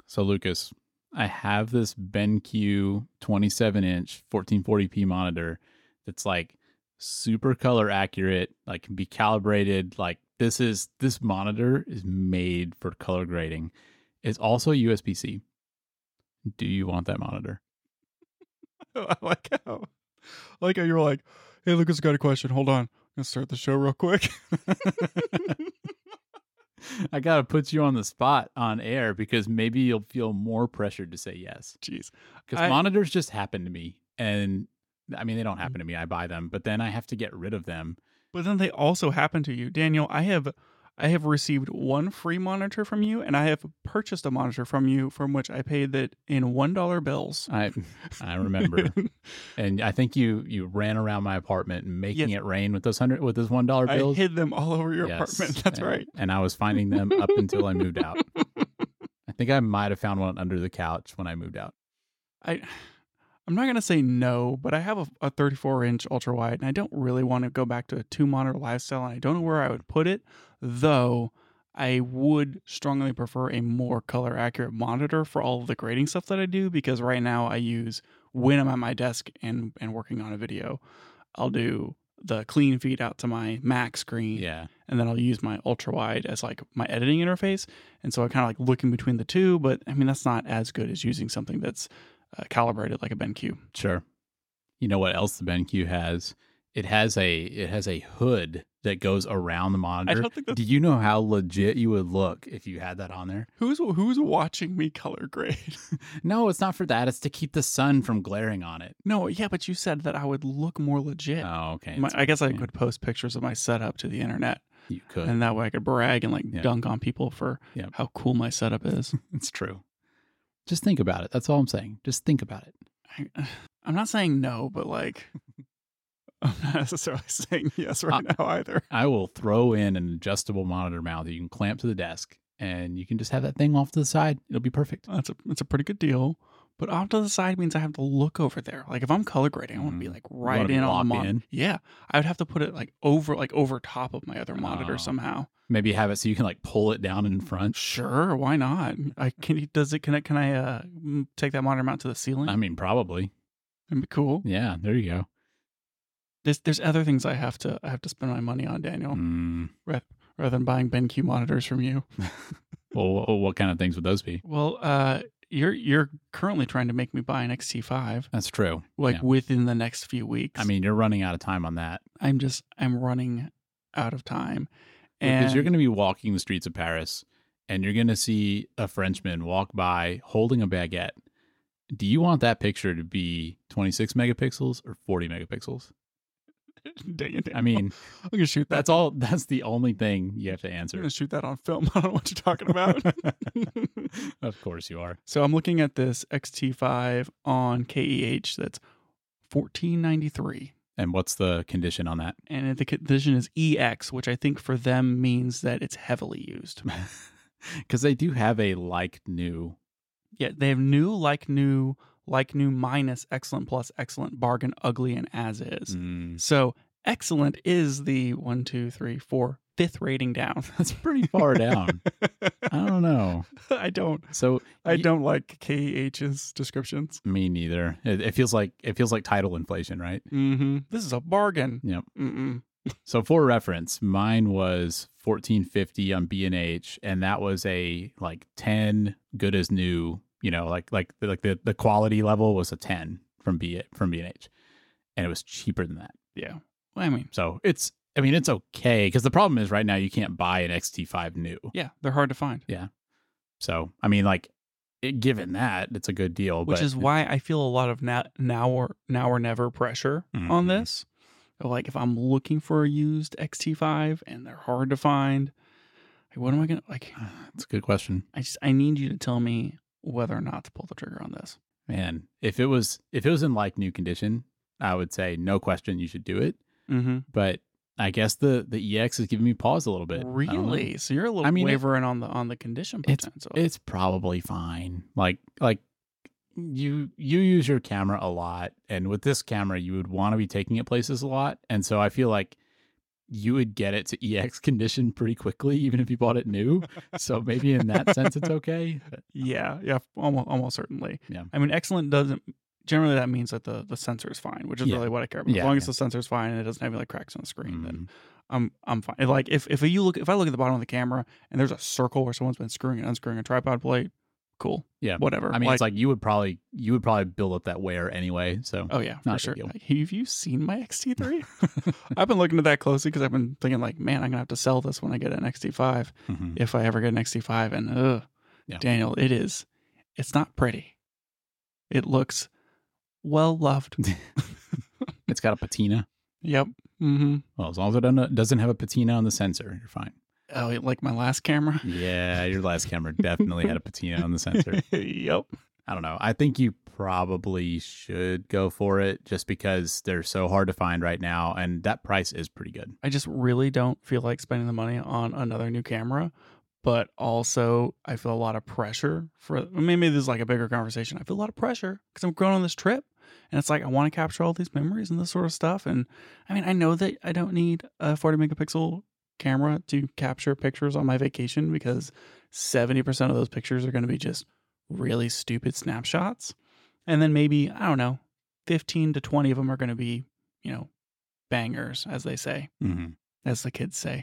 So Lucas, I have this BenQ 27-inch 1440p monitor that's like super color accurate, like can be calibrated. Like this monitor is made for color grading. It's also USB-C. Do you want that monitor? I like how you're like, hey, Lucas, got a question. Hold on. I'm going to start the show real quick. I got to put you on the spot on air because maybe you'll feel more pressured to say yes. Jeez. Because monitors just happen to me. And I mean, they don't happen to me. I buy them, but then I have to get rid of them. But then they also happen to you. Daniel, I have received one free monitor from you, and I have purchased a monitor from you from which I paid that in $1 bills. I remember. And I think you ran around my apartment making it rain with those $1 bills. I hid them all over your apartment. That's right. And I was finding them up until I moved out. I think I might have found one under the couch when I moved out. I'm not going to say no, but I have a 34-inch ultra wide, and I don't really want to go back to a 2-monitor lifestyle, and I don't know where I would put it, though I would strongly prefer a more color accurate monitor for all of the grading stuff that I do, because right now I use, when I'm at my desk and working on a video, I'll do the clean feed out to my Mac screen, and then I'll use my ultra wide as like my editing interface, and so I kind of like looking between the two, but I mean, that's not as good as using something that's calibrated like a BenQ. Sure. You know what else the BenQ has? It has a hood that goes around the monitor. I don't think Do you know how legit you would look if you had that on there? Who's watching me color grade? No, it's not for that. It's to keep the sun from glaring on it. No, yeah, but you said that I would look more legit. Oh, okay. I guess I could post pictures of my setup to the internet. You could. And that way I could brag and dunk on people for how cool my setup is. It's true. Just think about it. That's all I'm saying. Just think about it. I'm not saying no, but like, I'm not necessarily saying yes right now either. I will throw in an adjustable monitor mount that you can clamp to the desk, and you can just have that thing off to the side. It'll be perfect. That's a pretty good deal. But off to the side means I have to look over there. Like if I'm color grading, I want to be like right in on the monitor. Yeah, I would have to put it like over top of my other monitor somehow. Maybe have it so you can like pull it down in front. Sure, why not? Does it connect? Can I take that monitor mount to the ceiling? I mean, probably. That'd be cool. Yeah, there you go. There's other things I have to spend my money on, Daniel, rather than buying BenQ monitors from you. Well, what kind of things would those be? Well, you're currently trying to make me buy an XT5. That's true. Within the next few weeks. I mean, you're running out of time on that. I'm running out of time. Because you're going to be walking the streets of Paris and you're going to see a Frenchman walk by holding a baguette. Do you want that picture to be 26 megapixels or 40 megapixels? Dang it. I mean, I'm going to shoot that. That's the only thing you have to answer. I'm going to shoot that on film. I don't know what you're talking about. Of course you are. So I'm looking at this XT5 on KEH that's $14.93. And what's the condition on that? And the condition is EX, which I think for them means that it's heavily used. Because they do have a like new. Yeah, they have new, like new minus, excellent plus, excellent, bargain, ugly, and as is. So excellent is the 1, 2, 3, 4, 5th rating down. That's pretty far down. I don't know. I don't like KEH's descriptions. Me neither. It feels like title inflation, right? Mm-hmm. This is a bargain. Yep. Mm-mm. So for reference, mine was $14.50 on B&H, and that was a like 10 good as new. You know, like the quality level was a 10 from B&H, and it was cheaper than that. Yeah. Well, I mean, so it's okay, because the problem is right now you can't buy an XT5 new. Yeah, they're hard to find. Yeah. So, I mean, like, given that, it's a good deal. Which is why I feel a lot of now or never pressure on this. Like, if I'm looking for a used XT5 and they're hard to find, like, what am I going to, like? That's a good question. I need you to tell me whether or not to pull the trigger on this. Man, if it was in like new condition, I would say no question you should do it. Mm-hmm. But I guess the EX is giving me pause a little bit. Really? So you're a little wavering on the condition potential. It's probably fine. Like you use your camera a lot, and with this camera you would want to be taking it places a lot, and so I feel like you would get it to EX condition pretty quickly, even if you bought it new. So maybe in that sense, it's okay. Yeah, almost certainly. Yeah. I mean, excellent doesn't generally that means that the sensor is fine, which is really what I care about. As long as the sensor is fine and it doesn't have any like cracks on the screen, then I'm fine. Like if I look at the bottom of the camera and there's a circle where someone's been screwing and unscrewing a tripod plate, cool. Yeah, whatever. I mean, it's like you would probably build up that wear anyway. So yeah, not for sure. deal. Like, have you seen my XT3? I've been looking at that closely because I've been thinking like, man, I'm gonna have to sell this when I get an XT5 if I ever get an XT5. And Daniel, it's not pretty. It looks well loved. It's got a patina. Yep. Mm-hmm. Well, as long as it doesn't have a patina on the sensor, you're fine. Oh, like my last camera? Yeah, your last camera definitely had a patina on the sensor. Yep. I don't know. I think you probably should go for it just because they're so hard to find right now, and that price is pretty good. I just really don't feel like spending the money on another new camera, but also I feel a lot of pressure maybe this is like a bigger conversation. I feel a lot of pressure because I'm going on this trip, and it's like I want to capture all these memories and this sort of stuff. And I mean, I know that I don't need a 40 megapixel camera to capture pictures on my vacation because 70% of those pictures are going to be just really stupid snapshots. And then maybe, I don't know, 15 to 20 of them are going to be, bangers, as they say, as the kids say.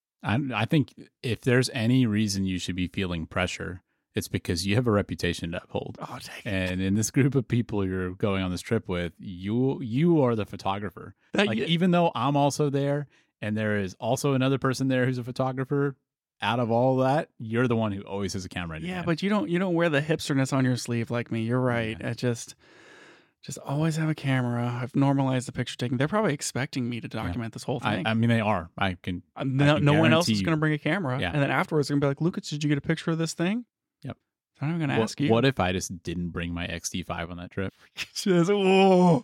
I think if there's any reason you should be feeling pressure, it's because you have a reputation to uphold. Oh, dang. And in this group of people you're going on this trip with, you are the photographer. Even though I'm also there, and there is also another person there who's a photographer, out of all that, you're the one who always has a camera in your hand. But you don't wear the hipsterness on your sleeve like me. You're right. Yeah. I just always have a camera. I've normalized the picture taking. They're probably expecting me to document this whole thing. I mean, they are. I can. No one else is going to bring a camera. Yeah. And then afterwards, they're going to be like, Lucas, did you get a picture of this thing? Yep. I'm not even going to ask you. What if I just didn't bring my XT5 on that trip? Oh.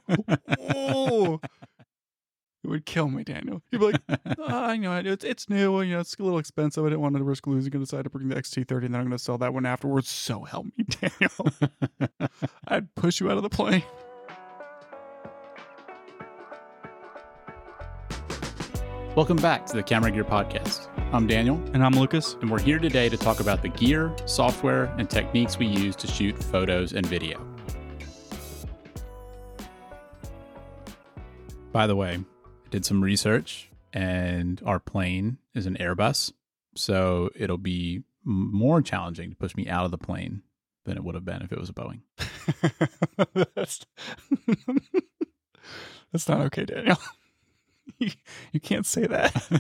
It would kill me, Daniel. You'd be like, it's new, it's a little expensive. I didn't want to risk losing it. I decided to bring the XT30, and then I'm going to sell that one afterwards. So help me, Daniel. I'd push you out of the plane. Welcome back to the Camera Gear Podcast. I'm Daniel. And I'm Lucas. And we're here today to talk about the gear, software, and techniques we use to shoot photos and video. By the way, did some research, and our plane is an Airbus, so it'll be more challenging to push me out of the plane than it would have been if it was a Boeing. That's not okay, Daniel. You can't say that.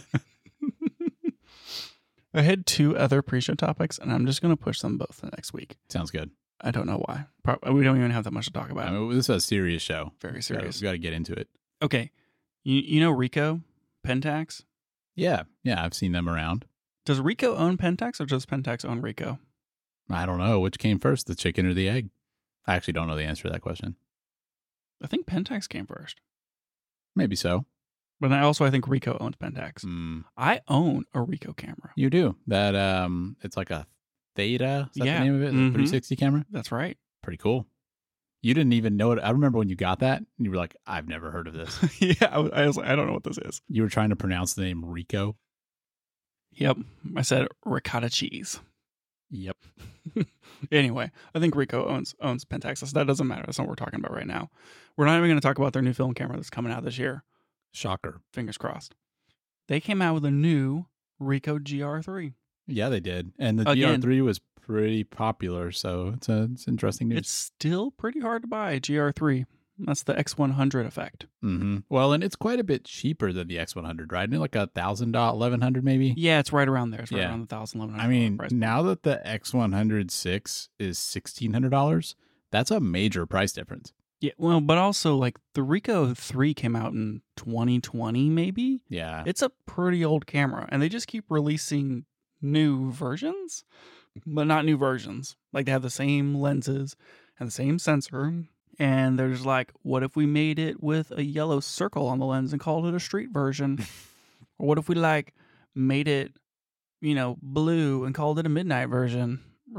I had 2 other pre-show topics, and I'm just going to push them both the next week. Sounds good. I don't know why. We don't even have that much to talk about. I mean, this is a serious show. Very serious. We got to get into it. Okay. You know Ricoh, Pentax? Yeah, I've seen them around. Does Ricoh own Pentax, or does Pentax own Ricoh? I don't know. Which came first, the chicken or the egg? I actually don't know the answer to that question. I think Pentax came first. Maybe so. But I think Ricoh owns Pentax. I own a Ricoh camera. You do? That it's like a Theta, is that the name of it? The 360 camera? That's right. Pretty cool. You didn't even know it. I remember when you got that, and you were like, I've never heard of this. Yeah, I was like, I don't know what this is. You were trying to pronounce the name Ricoh? Yep. I said ricotta cheese. Yep. Anyway, I think Ricoh owns Pentax. So that doesn't matter. That's not what we're talking about right now. We're not even going to talk about their new film camera that's coming out this year. Shocker. Fingers crossed. They came out with a new Ricoh GR3. Yeah, they did. And the GR3 was pretty popular, so it's interesting news. It's still pretty hard to buy a GR3. That's the X100 effect. Mm-hmm. Well, and it's quite a bit cheaper than the X100, right? Like $1,000, $1,100 maybe? Yeah, it's right around there. It's right around the $1,000, $1,100 I mean, price now that the X100 is $1,600, that's a major price difference. Yeah, well, but also like the Ricoh 3 came out in 2020 maybe? Yeah. It's a pretty old camera, and they just keep releasing new versions, but not new versions. Like they have the same lenses and the same sensor, and they're just like, what if we made it with a yellow circle on the lens and called it a street version? Or what if we like made it, blue and called it a midnight version? Or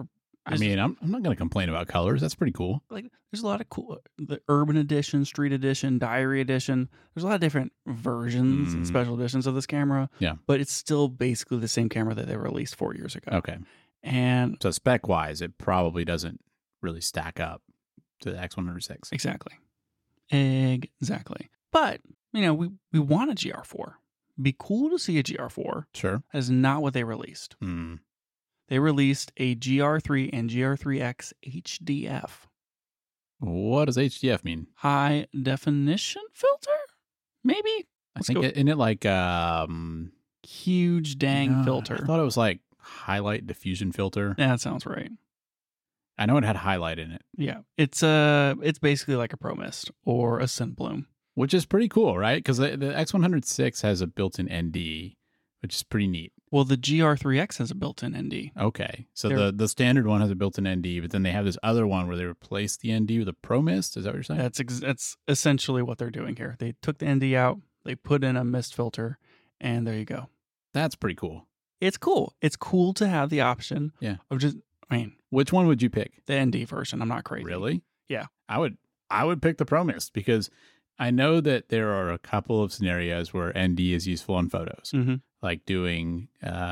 I mean, I'm not going to complain about colors. That's pretty cool. Like, there's a lot of cool, the urban edition, street edition, diary edition. There's a lot of different versions and special editions of this camera. Yeah. But it's still basically the same camera that they released 4 years ago. Okay. And so spec wise, it probably doesn't really stack up to the X106. Exactly. But, we want a GR4. Be cool to see a GR4. Sure. That is not what they released. They released a GR3 and GR3X HDF. What does HDF mean? High definition filter? Maybe? I think isn't it like huge dang filter? I thought it was like highlight diffusion filter. Yeah, that sounds right. I know it had highlight in it. Yeah. It's basically like a Pro Mist or a Synbloom. Which is pretty cool, right? Because the X106 has a built-in ND, which is pretty neat. Well, the GR3X has a built-in ND. Okay. So the standard one has a built-in ND, but then they have this other one where they replace the ND with a Pro Mist. Is that what you're saying? That's essentially what they're doing here. They took the ND out, they put in a mist filter, and there you go. That's pretty cool. It's cool. It's cool to have the option of which one would you pick? The ND version. I'm not crazy. Really? Yeah. I would pick the Pro Mist because I know that there are a couple of scenarios where ND is useful in photos. Like doing,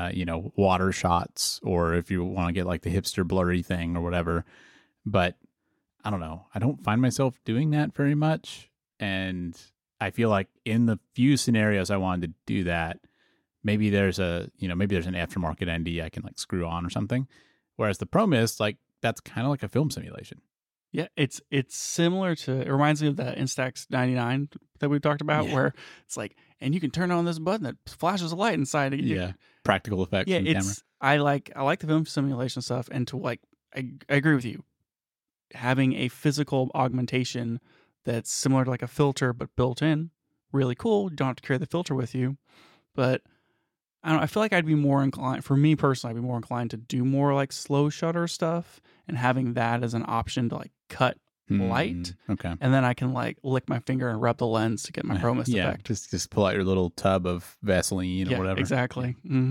water shots, or if you want to get like the hipster blurry thing or whatever. But I don't know. I don't find myself doing that very much. And I feel like in the few scenarios I wanted to do that, maybe there's an aftermarket ND I can like screw on or something. Whereas the Pro Mist, like that's kind of like a film simulation. Yeah, it's similar to, it reminds me of the Instax 99 that we've talked about, where it's like, and you can turn on this button that flashes a light inside. Practical effects. Yeah, from the camera. I like the film simulation stuff, and to like, I agree with you. Having a physical augmentation that's similar to like a filter but built in, really cool. You don't have to carry the filter with you, but I don't know, I feel like I'd be more inclined, for me personally, I'd be more inclined to do more like slow shutter stuff and having that as an option to like cut light. Okay. And then I can like lick my finger and rub the lens to get my Pro Mist effect. Just pull out your little tub of Vaseline or whatever. Exactly.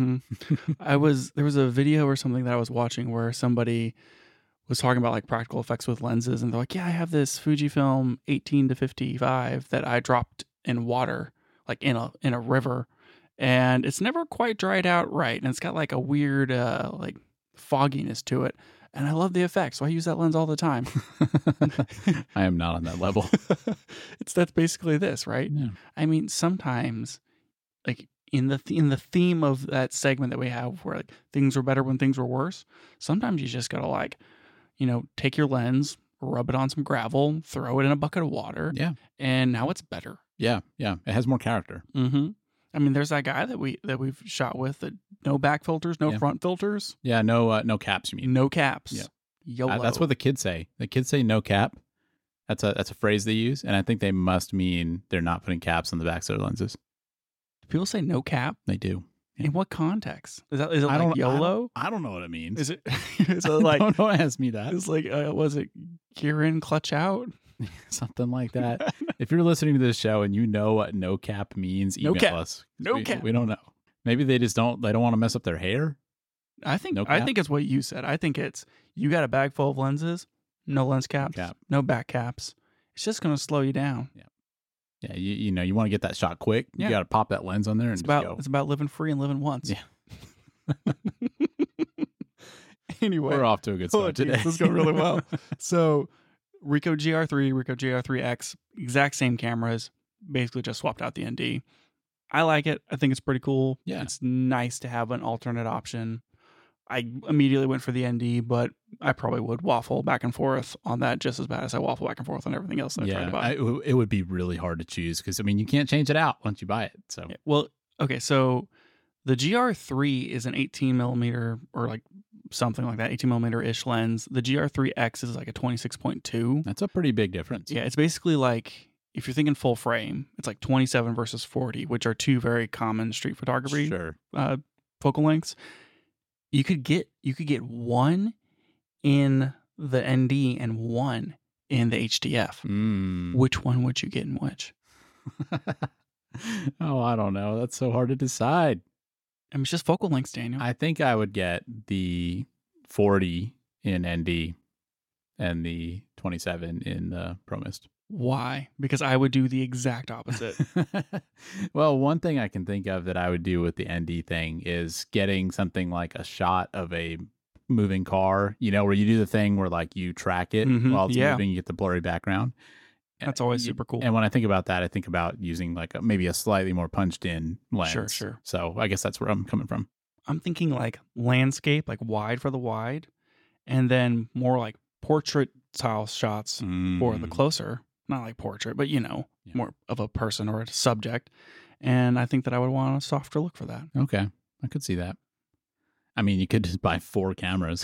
There was a video or something that I was watching where somebody was talking about like practical effects with lenses, and they're like, yeah, I have this Fujifilm 18 to 55 that I dropped in water, like in a river, and it's never quite dried out right, and it's got like a weird like fogginess to it. And I love the effect, so I use that lens all the time. I am not on that level. That's basically this, right? Yeah. I mean, sometimes, like in the theme of that segment that we have, where like things were better when things were worse. Sometimes you just gotta like, take your lens, rub it on some gravel, throw it in a bucket of water, and now it's better. Yeah, it has more character. I mean, there's that guy that we've shot with that no back filters, no front filters. Yeah, no caps. You mean no caps? Yeah, YOLO. That's what the kids say. The kids say no cap. That's a phrase they use, and I think they must mean they're not putting caps on the backs of their lenses. People say no cap. They do. In what context? Is it like YOLO? I don't know what it means. Is it? Is it like? Don't ask me that. It's like was it Kieran clutch out? Something like that. If you're listening to this show and you know what no cap means, email us. No cap. We don't know. Maybe they just don't want to mess up their hair. I think it's what you said. I think it's you got a bag full of lenses, no lens caps, no back caps. It's just going to slow you down. Yeah. You want to get that shot quick. You got to pop that lens on there and go. It's about living free and living once. Yeah. Anyway, we're off to a good start today. This is going really well. So, Ricoh GR3, Ricoh GR3X, exact same cameras, basically just swapped out the ND. I like it. I think it's pretty cool. Yeah. It's nice to have an alternate option. I immediately went for the ND, but I probably would waffle back and forth on that just as bad as I waffle back and forth on everything else that I tried to buy. It would be really hard to choose because, you can't change it out once you buy it. So, Well, okay, so the GR3 is an 18 millimeter or like something like that, 18 millimeter ish lens. The GR3X is like a 26.2. That's a pretty big difference. Yeah, it's basically like, if you're thinking full frame, it's like 27 versus 40, which are two very common street photography focal lengths. You could get one in the ND and one in the HDF. Which one would you get in which? Oh, I don't know. That's so hard to decide. I mean, it's just focal lengths, Daniel. I think I would get the 40 in ND and the 27 in the Pro Mist. Why? Because I would do the exact opposite. Well, one thing I can think of that I would do with the ND thing is getting something like a shot of a moving car, where you do the thing where like you track it while it's moving, you get the blurry background. That's always super cool. And when I think about that, I think about using like maybe a slightly more punched in lens. Sure. So I guess that's where I'm coming from. I'm thinking like landscape, like wide for the wide, and then more like portrait style shots for the closer. Not like portrait, but more of a person or a subject. And I think that I would want a softer look for that. Okay. I could see that. I mean, you could just buy 4 cameras.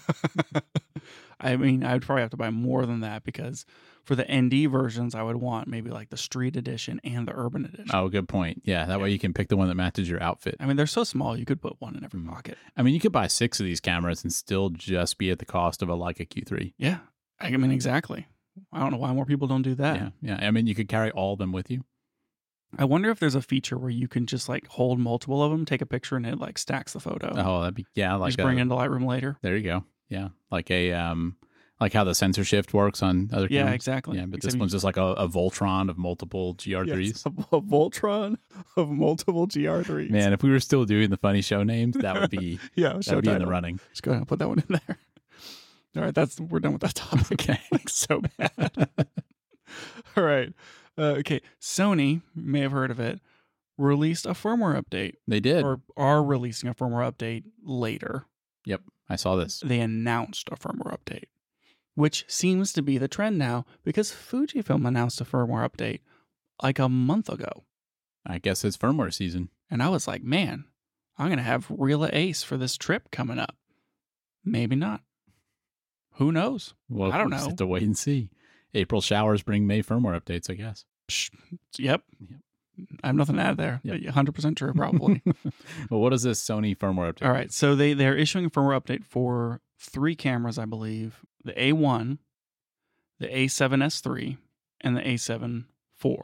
I mean, I would probably have to buy more than that because for the ND versions, I would want maybe like the street edition and the urban edition. Oh, good point. Yeah, that way you can pick the one that matches your outfit. I mean, they're so small, you could put one in every pocket. I mean, you could buy 6 of these cameras and still just be at the cost of a Leica Q3. Yeah, I mean, exactly. I don't know why more people don't do that. Yeah. I mean, you could carry all of them with you. I wonder if there's a feature where you can just like hold multiple of them, take a picture, and it like stacks the photo. Oh, that'd be like just bring it into Lightroom later. There you go. Yeah, like like how the sensor shift works on other cameras. Yeah, exactly. Yeah, but this one's just like a Voltron of multiple GR3s. Yes, a Voltron of multiple GR3s. Man, if we were still doing the funny show names, that would be that would be in the running. Just go ahead and put that one in there. All right, we're done with that topic. Okay, like so bad. All right. Okay, Sony, you may have heard of it, released a firmware update. They did. Or are releasing a firmware update later. Yep, I saw this. They announced a firmware update, which seems to be the trend now because Fujifilm announced a firmware update like a month ago. I guess it's firmware season. And I was like, man, I'm going to have Rela Ace for this trip coming up. Maybe not. Who knows? Well, I don't know. Just have to wait and see. April showers bring May firmware updates, I guess. Yep. I have nothing to add there. Yep. 100% true, probably. Well, what is this Sony firmware update? All right. So they're issuing a firmware update for 3 cameras, I believe. The A1, the A7S3, and the A7 IV.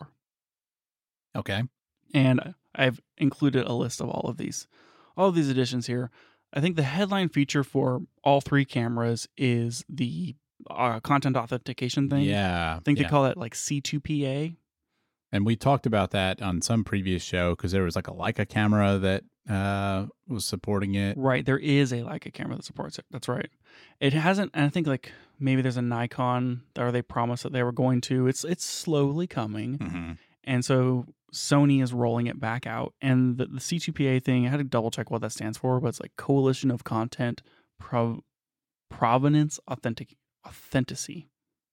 Okay. And I've included a list of all of these additions here. I think the headline feature for all 3 cameras is the content authentication thing. Yeah. I think they call it like C2PA. And we talked about that on some previous show because there was like a Leica camera that was supporting it. Right. There is a Leica camera that supports it. That's right. It hasn't, and I think like maybe there's a Nikon, or they promised that they were going to. It's slowly coming. Mm-hmm. And so Sony is rolling it back out. And the C2PA thing, I had to double check what that stands for, but it's like Coalition of Content Provenance Authenticity.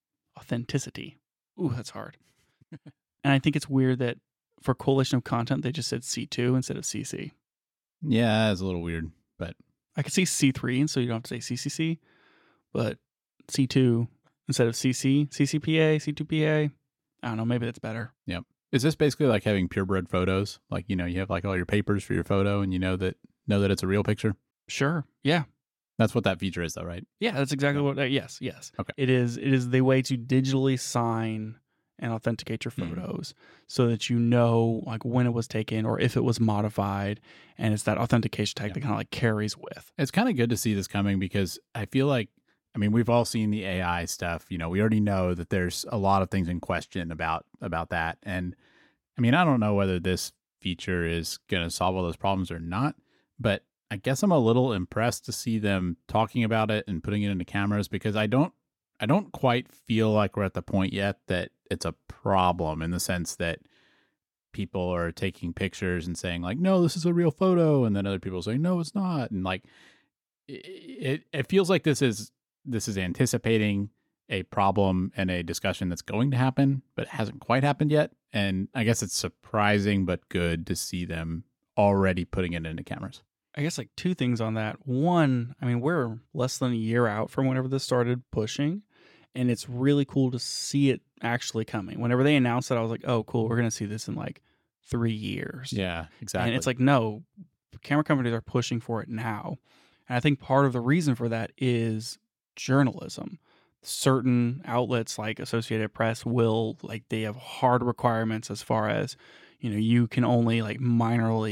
Ooh, that's hard. And I think it's weird that for Coalition of Content, they just said C2 instead of CC. Yeah, it's a little weird, but I could see C3, and so you don't have to say CCC, but C2 instead of CC, CCPA, C2PA. I don't know. Maybe that's better. Yep. Is this basically like having purebred photos? Like, you have like all your papers for your photo and you know that it's a real picture? Sure. Yeah. That's what that feature is though, right? Yeah, that's exactly what, yes. Okay. It is the way to digitally sign and authenticate your photos so that you know like when it was taken or if it was modified, and it's that authentication tag that kind of like carries with. It's kind of good to see this coming because I feel like, we've all seen the AI stuff. We already know that there's a lot of things in question about that. And I don't know whether this feature is going to solve all those problems or not, but I guess I'm a little impressed to see them talking about it and putting it into cameras because I don't quite feel like we're at the point yet that it's a problem in the sense that people are taking pictures and saying like, no, this is a real photo. And then other people say, no, it's not. And like, it feels like this is anticipating a problem and a discussion that's going to happen, but it hasn't quite happened yet. And I guess it's surprising, but good to see them already putting it into cameras. I guess like 2 things on that. One, we're less than a year out from whenever this started pushing, and it's really cool to see it actually coming. Whenever they announced it, I was like, oh, cool, we're going to see this in like 3 years. Yeah, exactly. And it's like, no, camera companies are pushing for it now. And I think part of the reason for that is journalism. Certain outlets like Associated Press they have hard requirements as far as, you can only like minorly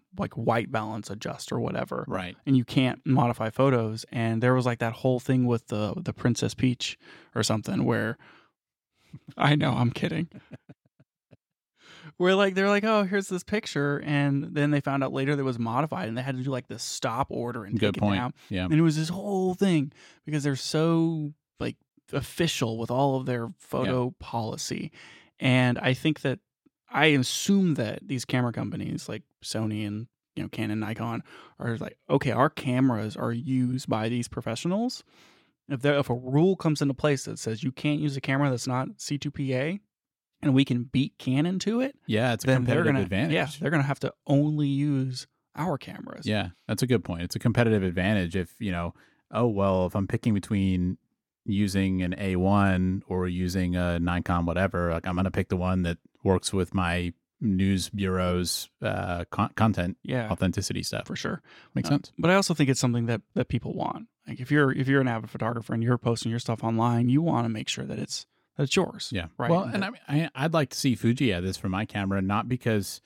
like white balance adjust or whatever. Right. And you can't modify photos. And there was like that whole thing with the Princess Peach or something where I know I'm kidding. Where like they're like, oh, here's this picture, and then they found out later that it was modified, and they had to do like this stop order and Good take point. it down. Yeah. And it was this whole thing because they're so like official with all of their photo policy. And I think that I assume that these camera companies like Sony and Canon, Nikon are like, okay, our cameras are used by these professionals. If a rule comes into place that says you can't use a camera that's not C2PA, and we can beat Canon to it, Yeah, it's a then they're competitive gonna advantage. yeah they're gonna have to only use our cameras. Yeah, that's a good point. It's a competitive advantage if, oh, well, if I'm picking between using an A1 or using a Nikon, whatever, like I'm going to pick the one that works with my news bureau's content Yeah, authenticity stuff. for sure. Makes sense. But I also think it's something that people want. Like if you're an avid photographer and you're posting your stuff online, you want to make sure that it's yours. Yeah. Right. Well, and I'd like to see Fuji add this for my camera, not because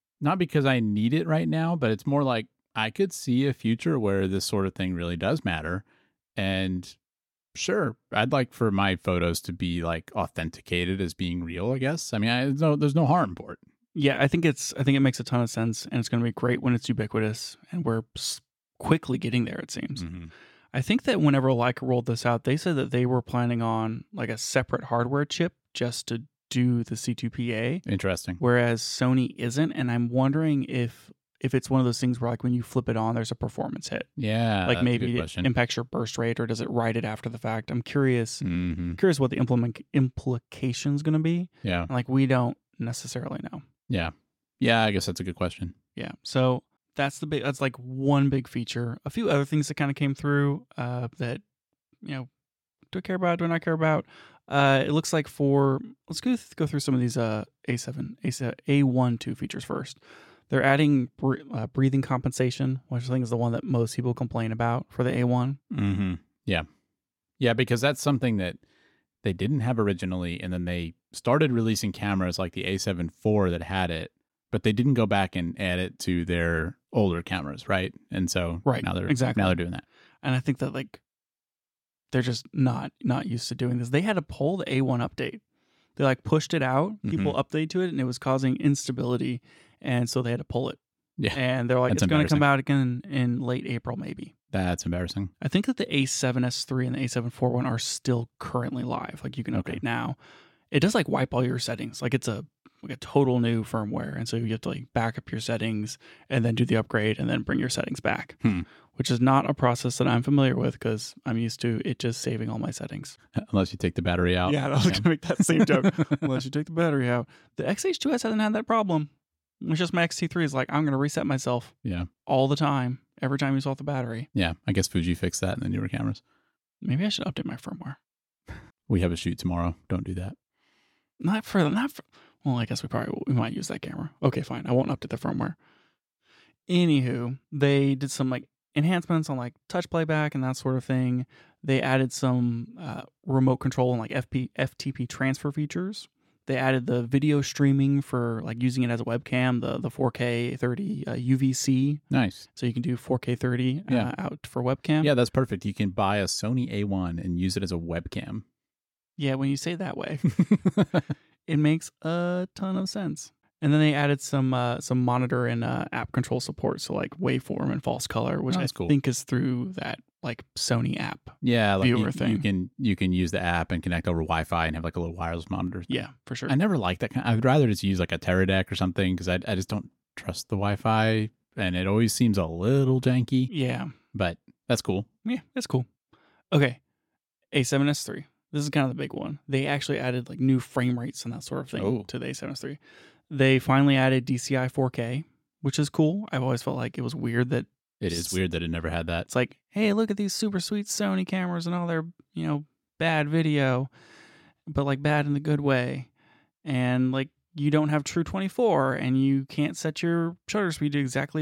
I need it right now, but it's more like I could see a future where this sort of thing really does matter. And sure, I'd like for my photos to be like authenticated as being real, I guess. I mean, there's no harm for it. Yeah, I think it makes a ton of sense, and it's going to be great when it's ubiquitous, and we're quickly getting there, it seems. Mm-hmm. I think that whenever Leica rolled this out, they said that they were planning on like a separate hardware chip just to do the C2PA. Interesting. Whereas Sony isn't, and I'm wondering if it's one of those things where like when you flip it on, there's a performance hit. Yeah, Like that's a maybe good it question. impacts your burst rate, or does it write it after the fact? I'm curious. Mm-hmm. Curious what the implication's going to be. Yeah. Like we don't necessarily know. Yeah. Yeah, I guess that's a good question. Yeah. So that's like one big feature. A few other things that kind of came through that, do I care about? Do I not care about? It looks like let's go through some of these A1 2 features first. They're adding breathing compensation, which I think is the one that most people complain about for the A1. Mm-hmm. Yeah. Yeah, because that's something that they didn't have originally, and then they started releasing cameras like the A7 IV that had it, but they didn't go back and add it to their older cameras, right? And so now they're doing that. And I think that like they're just not used to doing this. They had to pull the A1 update. They like pushed it out, people update to it, and it was causing instability, and so they had to pull it. Yeah. And they're like, it's going to come out again in late April, maybe. That's embarrassing. I think that the A7S III and the A7 IV one are still currently live. Like you can update now. It does like wipe all your settings. Like it's a total new firmware. And so you have to like back up your settings and then do the upgrade and then bring your settings back, which is not a process that I'm familiar with because I'm used to it just saving all my settings. Unless you take the battery out. Yeah, I was going to make that same joke. Unless you take the battery out. The XH2S hasn't had that problem. It's just my X-T3 is like, I'm going to reset myself all the time, every time you swap the battery. Yeah, I guess Fuji fixed that in the newer cameras. Maybe I should update my firmware. We have a shoot tomorrow. Don't do that. Not for well, I guess we might use that camera. Okay, fine. I won't update the firmware. Anywho, they did some like enhancements on like touch playback and that sort of thing. They added some remote control and like FTP transfer features. They added the video streaming for like using it as a webcam, the 4K 30 UVC. Nice. So you can do 4K 30 out for webcam. Yeah, that's perfect. You can buy a Sony A1 and use it as a webcam. Yeah, when you say it that way, it makes a ton of sense. And then they added some monitor and app control support, so like waveform and false color, which I think is through that like Sony app. Yeah, like viewer thing. You can use the app and connect over Wi-Fi and have like a little wireless monitor. Yeah, for sure. I never liked that kind. I'd rather just use like a Teradek or something because I just don't trust the Wi-Fi and it always seems a little janky. Yeah, but that's cool. Yeah, that's cool. Okay, A7S III. This is kind of the big one. They actually added like new frame rates and that sort of thing to the A7S III. They finally added DCI 4K, which is cool. I've always felt like it was weird that it is weird that it never had that. It's like, hey, look at these super sweet Sony cameras and all their, bad video, but like bad in the good way. And like you don't have True 24 and you can't set your shutter speed to exactly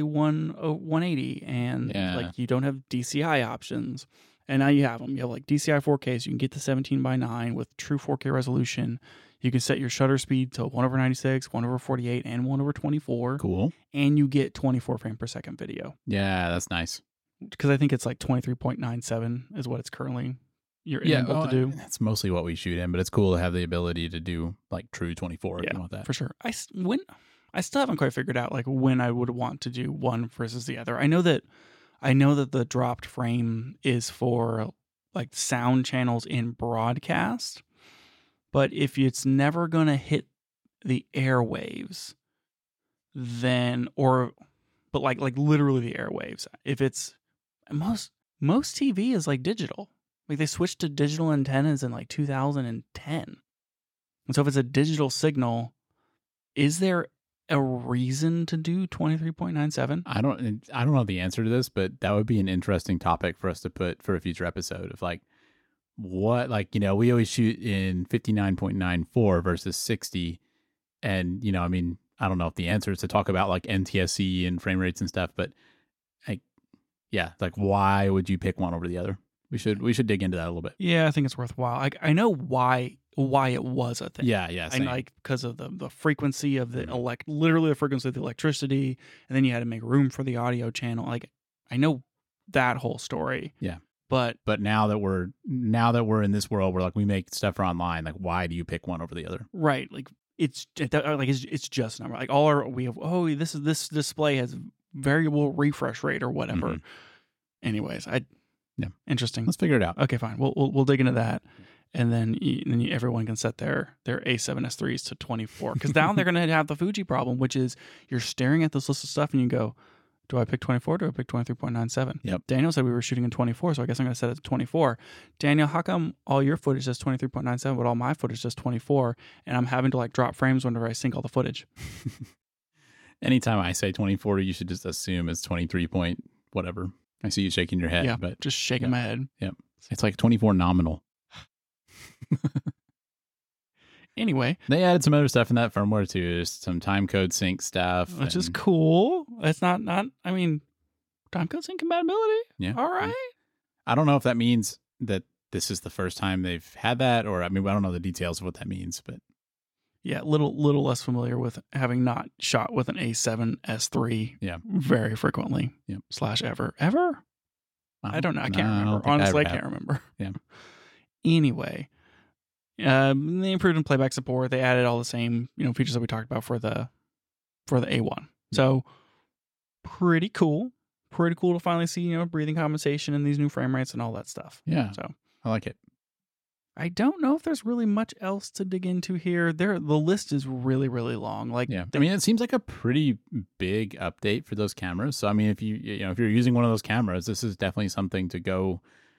180 and like you don't have DCI options. And now you have them. You have like DCI 4K, so you can get the 17:9 with true 4K resolution. You can set your shutter speed to 1/96, 1/48, and 1/24. Cool. And you get 24 frame per second video. Yeah, that's nice. Because I think it's like 23.97 is what it's currently you're able to do. That's mostly what we shoot in, but it's cool to have the ability to do like true 24 if you want that. For sure. I still haven't quite figured out like when I would want to do one versus the other. I know that the dropped frame is for like sound channels in broadcast, but if it's never going to hit the airwaves, then but like literally the airwaves. If it's most TV is like digital. Like they switched to digital antennas in like 2010. And so if it's a digital signal, is there a reason to do 23.97? I don't know the answer to this, but that would be an interesting topic for us to put for a future episode of like what, like, you know, we always shoot in 59.94 versus 60. And, you know, I mean, I don't know if the answer is to talk about like NTSC and frame rates and stuff, but like why would you pick one over the other? We should dig into that a little bit. Yeah, I think it's worthwhile. I know why it was a thing. Yeah, same. And like because of the frequency of the literally the frequency of the electricity, and then you had to make room for the audio channel. Like I know that whole story. Yeah. But now that we're in this world where like we make stuff for online, like why do you pick one over the other? Right. Like it's just a number. Like this display has variable refresh rate or whatever. Mm-hmm. Anyways, interesting. Let's figure it out. Okay, fine. We'll dig into that, and then everyone can set their A7S3s to 24 because now they're gonna have the Fuji problem, which is you're staring at this list of stuff and you go, do I pick 24? Do I pick 23.97? Yep. Daniel said we were shooting in 24, so I guess I'm gonna set it to 24. Daniel, how come all your footage says 23.97, but all my footage says 24, and I'm having to like drop frames whenever I sync all the footage? Anytime I say 24, you should just assume it's 23 point whatever. I see you shaking your head. Yeah, but just shaking my head. Yep. It's like 24 nominal. Anyway. They added some other stuff in that firmware too. There's some time code sync stuff. Which is cool. It's not I mean, time code sync compatibility? Yeah. All right. I don't know if that means that this is the first time they've had that, or I mean, I don't know the details of what that means, but yeah, little less familiar with having not shot with an A7S3 very frequently. Yep. / ever. I don't know. I can't remember. Honestly, I can't remember. Yeah. Anyway, they improved in playback support. They added all the same, features that we talked about for the A1. So pretty cool. Pretty cool to finally see, breathing compensation and these new frame rates and all that stuff. Yeah. So I like it. I don't know if there's really much else to dig into here. The list is really, really long. Like, yeah, I mean, it seems like a pretty big update for those cameras. So, I mean, if if you're using one of those cameras, this is definitely something to go,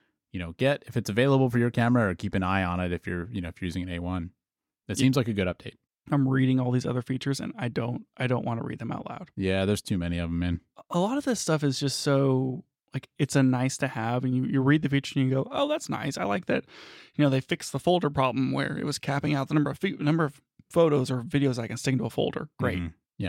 get if it's available for your camera, or keep an eye on it if you're using an A1. It seems like a good update. I'm reading all these other features, and I don't want to read them out loud. Yeah, there's too many of them, man. A lot of this stuff is just so. Like it's a nice to have, and you read the feature and you go, oh, that's nice. I like that. They fixed the folder problem where it was capping out the number of photos or videos I can stick into a folder. Great. Mm-hmm. Yeah.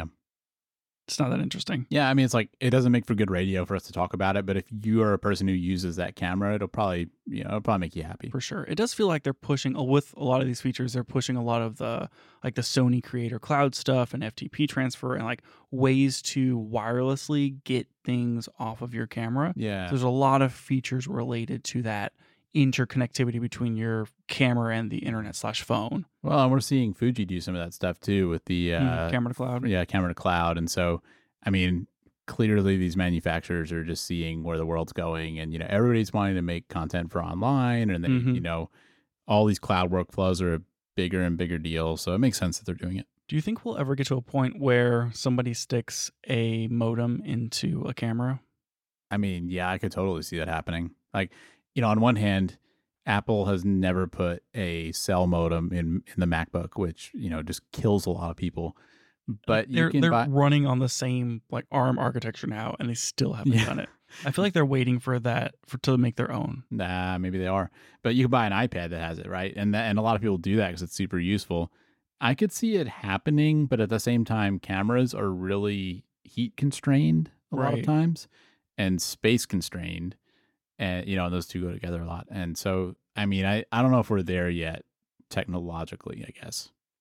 It's not that interesting. Yeah, I mean, it's like it doesn't make for good radio for us to talk about it, but if you are a person who uses that camera, it'll probably make you happy. For sure. It does feel like they're pushing with a lot of these features. They're pushing a lot of the Sony Creator Cloud stuff and FTP transfer and like ways to wirelessly get things off of your camera. Yeah. So there's a lot of features related to that interconnectivity between your camera and the internet / phone. Well, and we're seeing Fuji do some of that stuff too with the camera to cloud. Yeah, camera to cloud. And so, I mean, clearly these manufacturers are just seeing where the world's going, and everybody's wanting to make content for online, and they all these cloud workflows are a bigger and bigger deal. So it makes sense that they're doing it. Do you think we'll ever get to a point where somebody sticks a modem into a camera? I mean, yeah, I could totally see that happening. Like, on one hand, Apple has never put a cell modem in the MacBook, which, just kills a lot of people. But they're running on the same like ARM architecture now, and they still haven't done it. I feel like they're waiting for that to make their own. Nah, maybe they are. But you can buy an iPad that has it, right? And a lot of people do that because it's super useful. I could see it happening, but at the same time, cameras are really heat constrained a lot of times and space constrained. And, those two go together a lot. And so, I mean, I don't know if we're there yet technologically, I guess.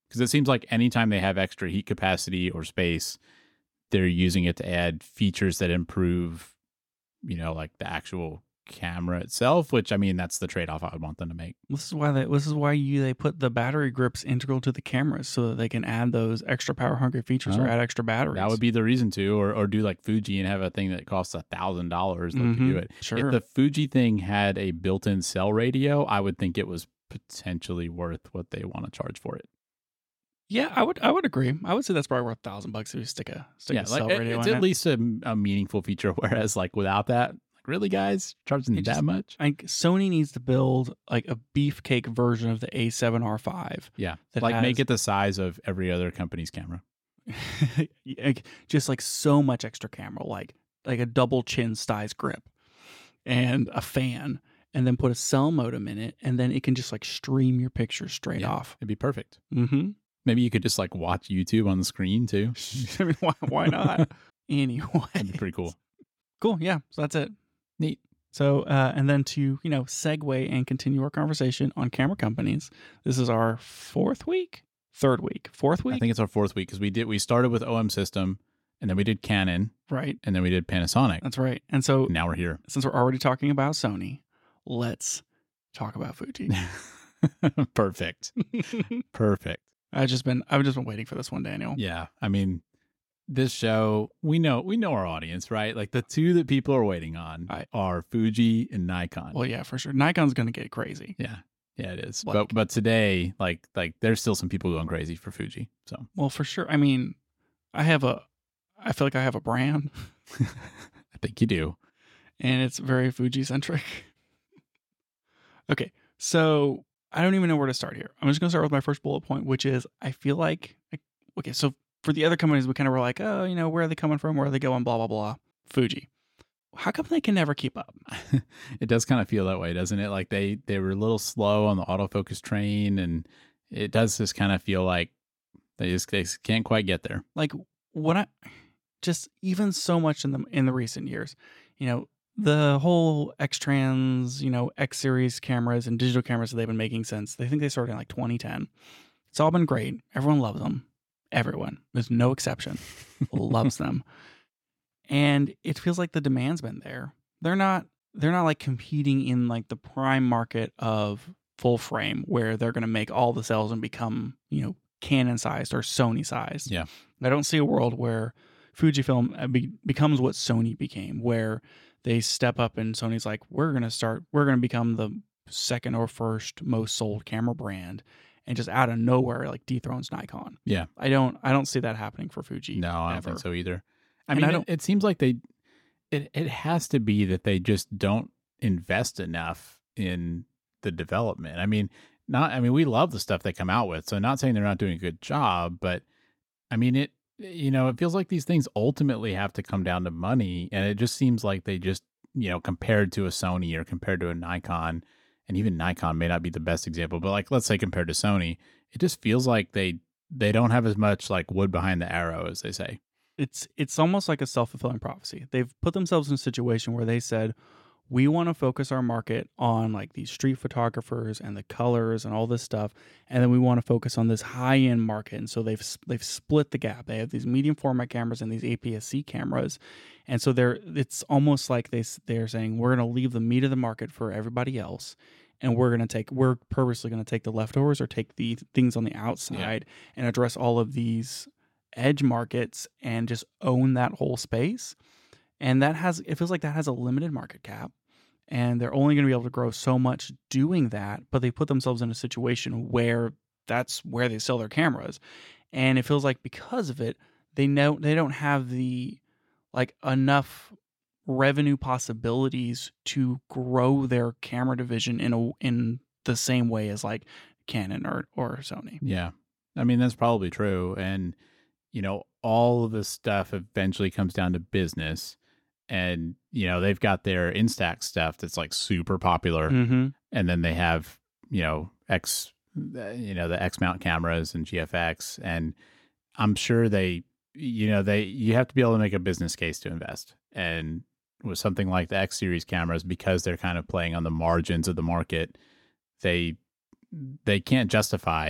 Because it seems like anytime they have extra heat capacity or space, they're using it to add features that improve, like the actual camera itself, which, I mean, that's the trade-off I would want them to make. This is why they put the battery grips integral to the cameras so that they can add those extra power hungry features or add extra batteries. That would be the reason to, or do like Fuji and have a thing that costs $1,000 to do it. Sure. If the Fuji thing had a built-in cell radio, I would think it was potentially worth what they want to charge for it. Yeah, I would agree. I would say that's probably worth $1,000 if you stick a cell radio it's in at it. least a meaningful feature. Whereas like without that, like really, guys, charging that much? Sony needs to build like a beefcake version of the A7R5. Yeah, make it the size of every other company's camera. Just like so much extra camera, like a double chin size grip and a fan, and then put a cell modem in it, and then it can just like stream your pictures straight off. It'd be perfect. Mm-hmm. Maybe you could just like watch YouTube on the screen too. I mean, why not? Anyway, that'd be pretty cool. Cool. Yeah. So that's it. Neat. So, and then to, segue and continue our conversation on camera companies. This is our fourth week. I think it's our fourth week because we started with OM System, and then we did Canon, right? And then we did Panasonic. That's right. And so now we're here. Since we're already talking about Sony, let's talk about Fuji. Perfect. I've just been waiting for this one, Daniel. Yeah. I mean, this show, we know our audience, right? Like the two that people are waiting on are Fuji and Nikon. Well, yeah, for sure. Nikon's going to get crazy. Yeah. Yeah, it is. But today, like there's still some people going crazy for Fuji. So, well, for sure. I mean, I feel like I have a brand. I think you do. And it's very Fuji centric. Okay. So I don't even know where to start here. I'm just going to start with my first bullet point, which is I feel like, okay, so for the other companies, we kind of were like, oh, where are they coming from? Where are they going? Blah, blah, blah. Fuji. How come they can never keep up? It does kind of feel that way, doesn't it? Like they were a little slow on the autofocus train, and it does just kind of feel like they can't quite get there. Like just even so much in the recent years, the whole X-Trans, X series cameras and digital cameras that they've been making since, they think they started in like 2010. It's all been great. Everyone loves them. Everyone. There's no exception. Loves them. And it feels like the demand's been there. They're not like competing in like the prime market of full frame where they're going to make all the cells and become, Canon sized or Sony sized. Yeah. I don't see a world where Fujifilm becomes what Sony became, where they step up and Sony's like, we're going to become the second or first most sold camera brand, and just out of nowhere, like dethrones Nikon. Yeah. I don't see that happening for Fuji. No, I don't think so either. It seems like it has to be that they just don't invest enough in the development. We love the stuff they come out with, so not saying they're not doing a good job, but it feels like these things ultimately have to come down to money, and it just seems like they just, compared to a Sony or compared to a Nikon, and even Nikon may not be the best example, but like, let's say compared to Sony, it just feels like they don't have as much like wood behind the arrow, as they say. It's almost like a self-fulfilling prophecy. They've put themselves in a situation where they said, we want to focus our market on like these street photographers and the colors and all this stuff, and then we want to focus on this high-end market. And so they've split the gap. They have these medium format cameras and these APS-C cameras, and so it's almost like they're saying, we're going to leave the meat of the market for everybody else, and we're purposely going to take the leftovers or take the things on the outside and address all of these edge markets and just own that whole space. And it feels like that has a limited market cap, and they're only going to be able to grow so much doing that. But they put themselves in a situation where that's where they sell their cameras, and it feels like because of it, they don't have the enough revenue possibilities to grow their camera division in the same way as like Canon or Sony. Yeah, that's probably true, and all of this stuff eventually comes down to business. And, they've got their Instax stuff that's like super popular. Mm-hmm. And then they have, the X mount cameras and GFX. And I'm sure you have to be able to make a business case to invest. And with something like the X series cameras, because they're kind of playing on the margins of the market, they can't justify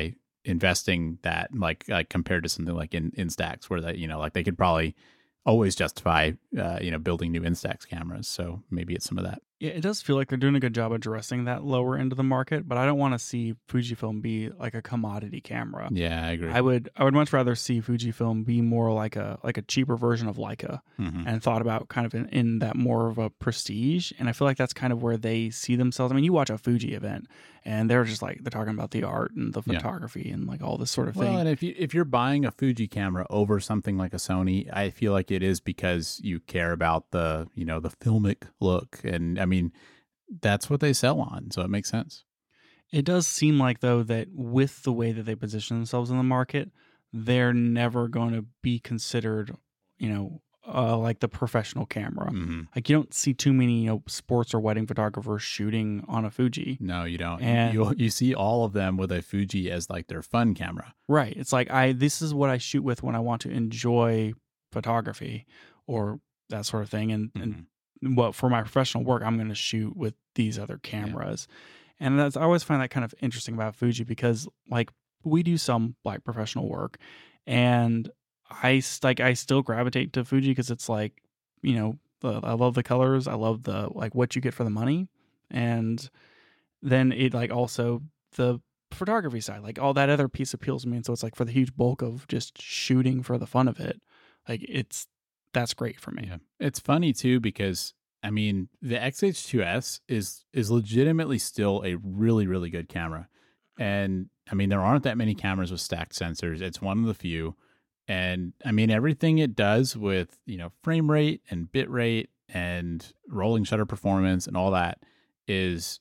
investing that like compared to something like in Instax where that, like they could probably always justify, building new Instax cameras. So maybe it's some of that. Yeah, it does feel like they're doing a good job addressing that lower end of the market, but I don't want to see Fujifilm be like a commodity camera. Yeah, I agree. I would much rather see Fujifilm be more like a cheaper version of Leica, and thought about kind of in that more of a prestige. And I feel like that's kind of where they see themselves. I mean, you watch a Fuji event and they're just like, they're talking about the art and the photography and like all this sort of thing. Well, and if you're buying a Fuji camera over something like a Sony, I feel like it is because you care about the, the filmic look. And I mean, that's what they sell on. So it makes sense. It does seem like, though, that with the way that they position themselves in the market, they're never going to be considered, like the professional camera. Like you don't see too many, sports or wedding photographers shooting on a Fuji. No, you don't. And you see all of them with a Fuji as like their fun camera. Right. It's like this is what I shoot with when I want to enjoy photography or that sort of thing. And for my professional work, I'm going to shoot with these other cameras. Yeah. And I always find that kind of interesting about Fuji because like we do some like professional work and I still gravitate to Fuji because it's like, I love the colors. I love the, like what you get for the money. And then it like also the photography side, like all that other piece appeals to me. And so it's like for the huge bulk of just shooting for the fun of it, like that's great for me. Yeah. It's funny too, because I mean, the XH2S is legitimately still a really, really good camera. And I mean, there aren't that many cameras with stacked sensors. It's one of the few. And I mean, everything it does with, frame rate and bit rate and rolling shutter performance and all that is,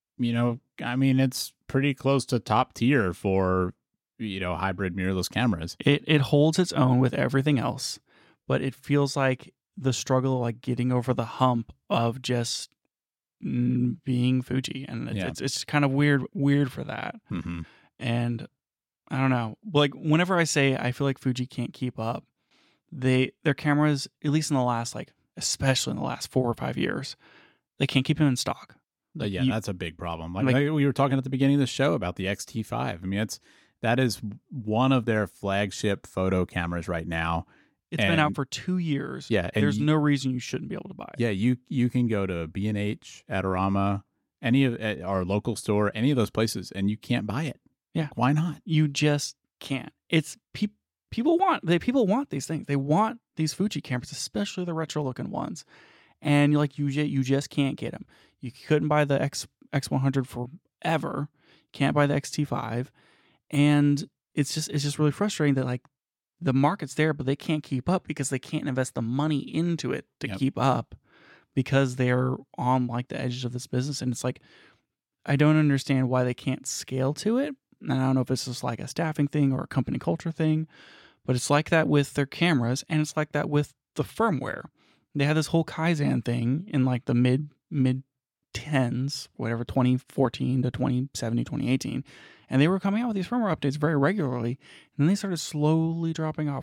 I mean, it's pretty close to top tier for, hybrid mirrorless cameras. It holds its own with everything else, but it feels like the struggle of like getting over the hump of just being Fuji. And it's kind of weird for that. And I don't know. Like whenever I say I feel like Fuji can't keep up, their cameras, at least in the last especially in the last 4 or 5 years, they can't keep them in stock. Yeah, that's a big problem. Like we were talking at the beginning of the show about the X-T5. I mean, that is one of their flagship photo cameras right now. It's been out for 2 years. Yeah, there's no reason you shouldn't be able to buy it. Yeah, you can go to B&H, Adorama, any of our local store, any of those places, and you can't buy it. Yeah, why not? You just can't. It's people want these things. They want these Fuji cameras, especially the retro looking ones, and you just can't get them. You couldn't buy the X100 forever. Can't buy the X-T5, and it's just really frustrating that like the market's there, but they can't keep up because they can't invest the money into it to keep up because they're on like the edges of this business. And it's like, I don't understand why they can't scale to it. And I don't know if it's just like a staffing thing or a company culture thing, but it's like that with their cameras and it's like that with the firmware. They had this whole Kaizen thing in like the mid 10s, whatever, 2014 to 2017, 2018. And they were coming out with these firmware updates very regularly. And then they started slowly dropping off.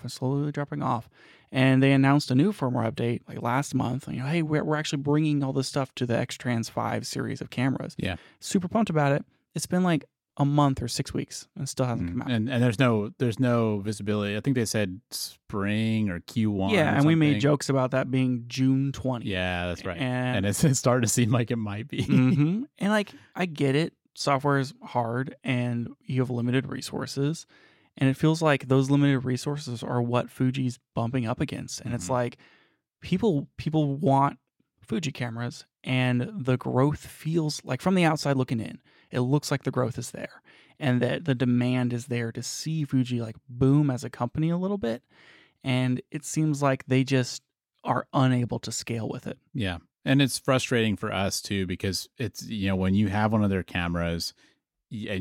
And they announced a new firmware update like last month. Hey, we're actually bringing all this stuff to the X-Trans 5 series of cameras. Yeah. Super pumped about it. It's been like a month or 6 weeks and it still hasn't come out. And there's no visibility. I think they said spring or Q1. Yeah, and we made jokes about that being June 20th. Yeah, that's right. And it's starting to seem like it might be. And like, I get it. Software is hard and you have limited resources. And it feels like those limited resources are what Fuji's bumping up against. And it's like people want Fuji cameras and the growth feels like from the outside looking in, it looks like the growth is there and that the demand is there to see Fuji like boom as a company a little bit. And it seems like they just are unable to scale with it. Yeah. And it's frustrating for us too, because it's, when you have one of their cameras and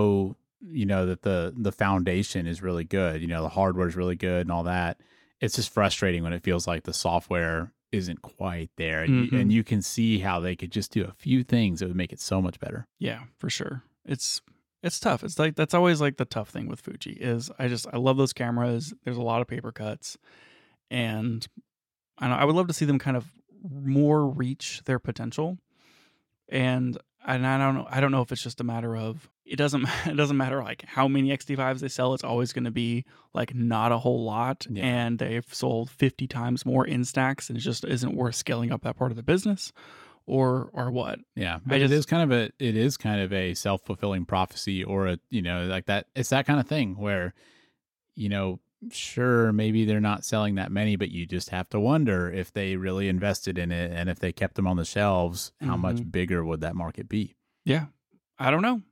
that the foundation is really good, the hardware is really good and all that. It's just frustrating when it feels like the software isn't quite there. And you can see how they could just do a few things that would make it so much better. Yeah, for sure. It's tough. It's like, that's always like the tough thing with Fuji is I love those cameras. There's a lot of paper cuts and I would love to see them kind of more reach their potential. And and I don't know if it's just a matter of it doesn't it doesn't matter like how many XT5s they sell. It's always going to be like not a whole lot, Yeah. and they've sold 50 times more Instax, and it just isn't worth scaling up that part of the business, or what. Yeah, but it is kind of a self-fulfilling prophecy, or a, like that. It's that kind of thing where, sure, maybe they're not selling that many, but you just have to wonder if they really invested in it, and if they kept them on the shelves, how much bigger would that market be? Yeah, I don't know.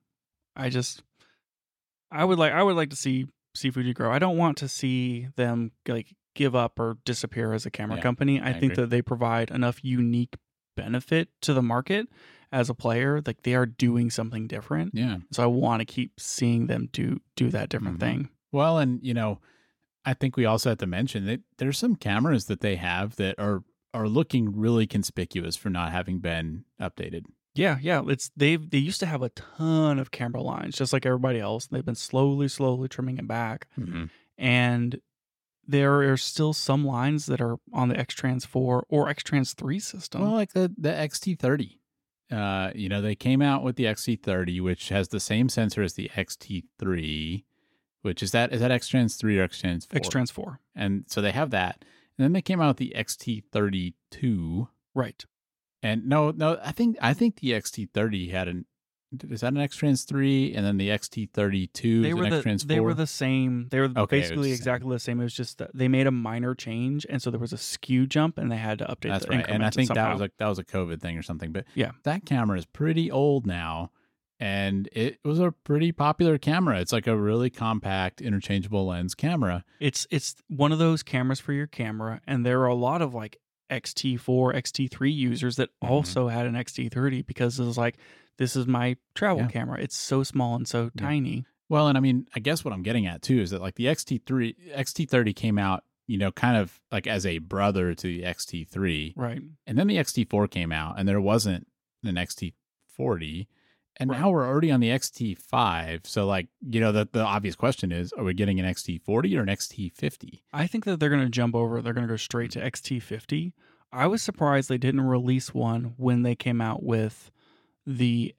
I would like to see Fuji grow. I don't want to see them like give up or disappear as a camera company. I think agree. that they provide enough unique benefit to the market as a player. Like they are doing something different. Yeah. So I want to keep seeing them do that different thing. Well, and I think we also have to mention that there's some cameras that they have that are looking really conspicuous for not having been updated. Yeah. They used to have a ton of camera lines, just like everybody else. They've been slowly trimming it back, and there are still some lines that are on the X-Trans 4 or X-Trans 3 system. Well, like the XT30. They came out with the XT30, which has the same sensor as the XT3, which is that X-Trans 3 or X-Trans 4? X-Trans 4. And so they have that. And then they came out with the XT32. Right. And no, I think the XT30 had is that an X-Trans 3? And then the XT32 is an X-Trans 4? They were the same. They were basically the exactly the same. It was just that they made a minor change, and so there was a skew jump, and they had to update. That's the right. And I think somehow. that was a COVID thing or something. But yeah, that camera is pretty old now, and it was a pretty popular camera. It's like a really compact, interchangeable lens camera. It's one of those cameras for your camera, and there are a lot of like XT4, XT3 users that also had an XT30 because it was like, this is my travel camera. It's so small and so tiny. Well, and I mean, I guess what I'm getting at too is that like the XT30 came out, kind of like as a brother to the XT3. Right. And then the XT4 came out and there wasn't an XT40. And now we're already on the XT5. So like, the obvious question is, are we getting an XT40 or an XT50? I think that they're going to jump over. They're going to go straight to XT50. I was surprised they didn't release one when they came out with the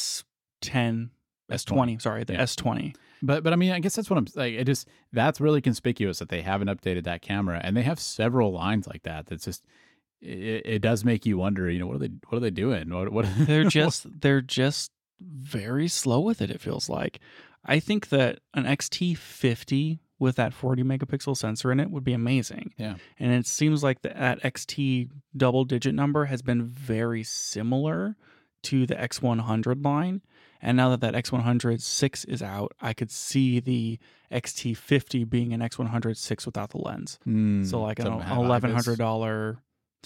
S20. Sorry, the S20. But I mean, I guess that's what I'm like. That's really conspicuous that they haven't updated that camera, and they have several lines like that. That's just it does make you wonder. What are they doing? What they're just very slow with it. It feels like. I think that an XT50 with that 40 megapixel sensor in it would be amazing. Yeah, and it seems like that XT double digit number has been very similar to the X100 line. And now that X100 6 is out, I could see the XT50 being an X100 6 without the lens. So like an $1,100,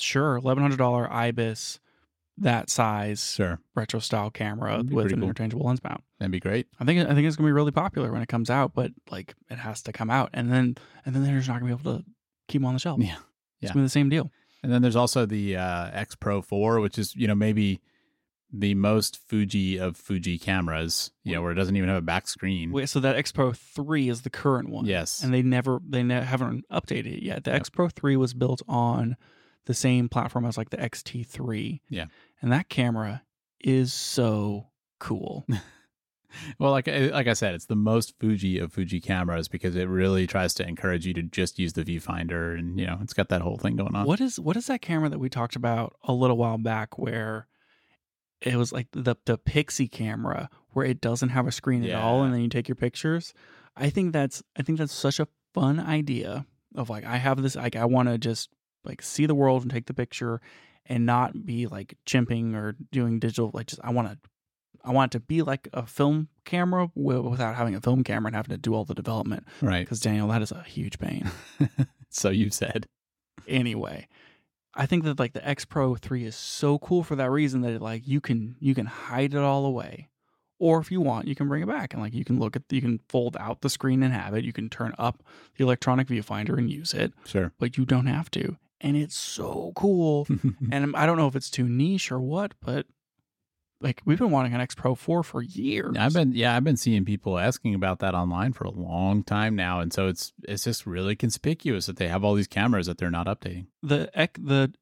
$1,100 IBIS, that size, retro style camera with an interchangeable lens mount. That'd be great. I think it's gonna be really popular when it comes out, but like it has to come out, and then they're just not gonna be able to keep them on the shelf. Yeah, it's gonna be the same deal. And then there's also the X Pro 4, which is maybe the most Fuji of Fuji cameras, where it doesn't even have a back screen. Wait, so that X Pro 3 is the current one. Yes. And they haven't updated it yet. The X Pro 3 was built on the same platform as like the XT3. Yeah. And that camera is so cool. Well, like I said, it's the most Fuji of Fuji cameras because it really tries to encourage you to just use the viewfinder, and it's got that whole thing going on. What is that camera that we talked about a little while back where it was like the Pixie camera where it doesn't have a screen at all, and then you take your pictures? I think that's such a fun idea of like, I have this, like I want to just like see the world and take the picture and not be like chimping or doing digital. Like just I want it to be like a film camera without having a film camera and having to do all the development. Right. Because Daniel, that is a huge pain. So you've said. Anyway, I think that like the X Pro 3 is so cool for that reason that like you can hide it all away. Or if you want, you can bring it back and like you can fold out the screen and have it. You can turn up the electronic viewfinder and use it. Sure. But you don't have to. And it's so cool. And I don't know if it's too niche or what, but like we've been wanting an X Pro 4 for years. I've been seeing people asking about that online for a long time now, and so it's just really conspicuous that they have all these cameras that they're not updating. The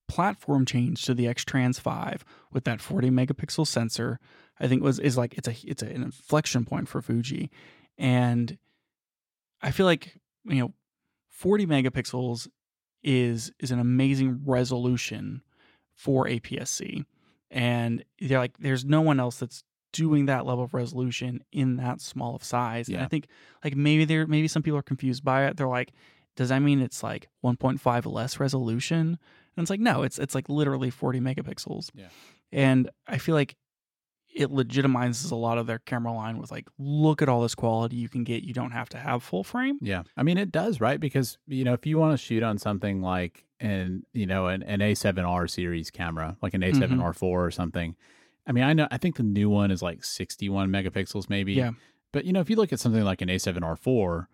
platform change to the X-Trans 5 with that 40 megapixel sensor, I think is like it's an inflection point for Fuji. And I feel like, 40 megapixels is an amazing resolution for APS-C. And they're like, there's no one else that's doing that level of resolution in that small of size. Yeah. And I think like maybe some people are confused by it. They're like, does that mean it's like 1.5 less resolution? And it's like, no, it's like literally 40 megapixels. Yeah. And I feel like it legitimizes a lot of their camera line with like, look at all this quality you can get. You don't have to have full frame. Yeah. I mean, it does, right? Because, if you want to shoot on something like an A7R series camera, like an A7R4 or something, I mean, I think the new one is like 61 megapixels maybe. Yeah. But, if you look at something like an A7R4,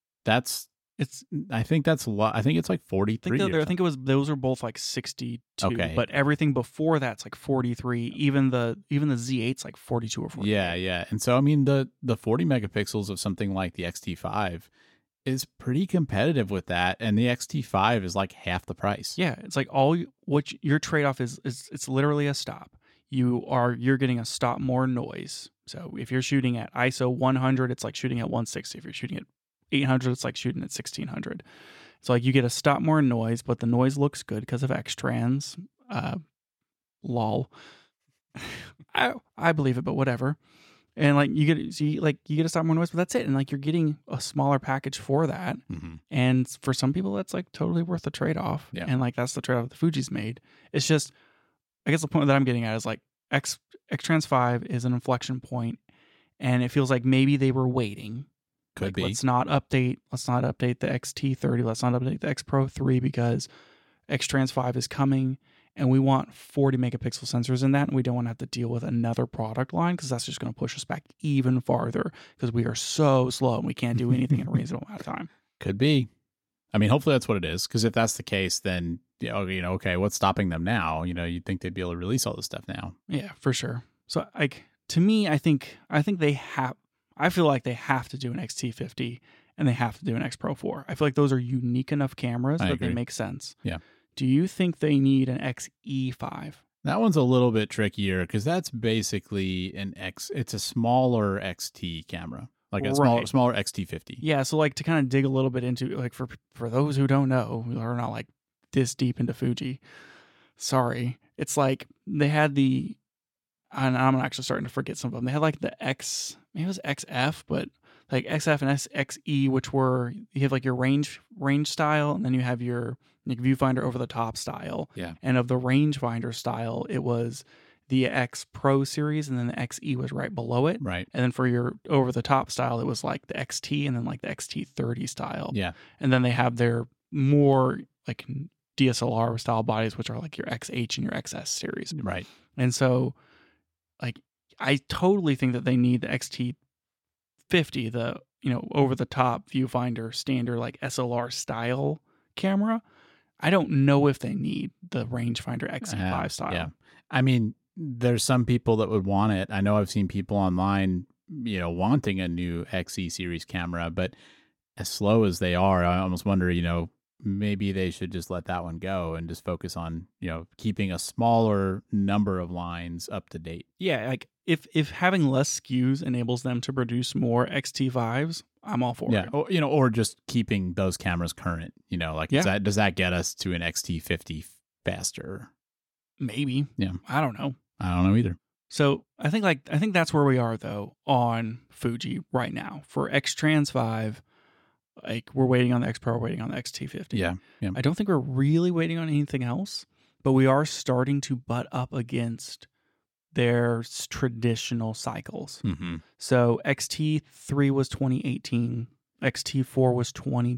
I think that's a lot. I think it's like 43. I think those are both like 62. Okay. But everything before that's like 43. Even the Z8's like 42 or 43. Yeah. And so, I mean, the 40 megapixels of something like the X-T5 is pretty competitive with that. And the X-T5 is like half the price. Yeah. It's like what your trade-off is it's literally a stop. You're getting a stop more noise. So if you're shooting at ISO 100, it's like shooting at 160. If you're shooting at 800, it's like shooting at 1600. So like you get a stop more noise, but the noise looks good because of X-Trans. Lol. I believe it, but whatever. And like you get a stop more noise, but that's it. And like you're getting a smaller package for that. Mm-hmm. And for some people, that's like totally worth the trade-off. Yeah. And like that's the trade-off that Fuji's made. It's just, I guess the point that I'm getting at is like X-Trans 5 is an inflection point, and it feels like maybe they were waiting. Could be. Let's not update the XT30. Let's not update the X Pro 3 because X-Trans 5 is coming, and we want 40 megapixel sensors in that, and we don't want to have to deal with another product line because that's just going to push us back even farther because we are so slow and we can't do anything in a reasonable amount of time. Could be. I mean, hopefully that's what it is, because if that's the case, then okay, what's stopping them now? You'd think they'd be able to release all this stuff now. Yeah, for sure. So like to me, I think they have. I feel like they have to do an X-T50 and they have to do an X Pro 4. I feel like those are unique enough cameras that they make sense. Yeah. Do you think they need an XE5? That one's a little bit trickier because that's basically it's a smaller XT camera, like a smaller X-T50. Yeah. So like to kind of dig a little bit into like for those who don't know, who are not like this deep into Fuji, sorry. It's like they had and I'm actually starting to forget some of them. They had like the maybe it was XF, but like XF and XE, which were, you have like your range style, and then you have your viewfinder over the top style. Yeah. And of the rangefinder style, it was the X Pro series, and then the XE was right below it. Right. And then for your over the top style, it was like the XT and then like the XT30 style. Yeah. And then they have their more like DSLR style bodies, which are like your XH and your XS series. Right. And so like I totally think that they need the XT50, the over the top viewfinder standard like SLR style camera. I don't know if they need the rangefinder XE5 style. Yeah. I mean, there's some people that would want it. I know I've seen people online, wanting a new XE series camera, but as slow as they are, I almost wonder, maybe they should just let that one go and just focus on, keeping a smaller number of lines up to date. Yeah, like if having less SKUs enables them to produce more XT5s, I'm all for it. Yeah, or just keeping those cameras current, does that get us to an XT50 faster? Maybe. Yeah. I don't know. I don't know either. So I think that's where we are though on Fuji right now. For X-Trans 5, like we're waiting on the X Pro, we're waiting on the X-T50. Yeah. I don't think we're really waiting on anything else, but we are starting to butt up against their traditional cycles. Mm-hmm. So XT3 was 2018, XT4 was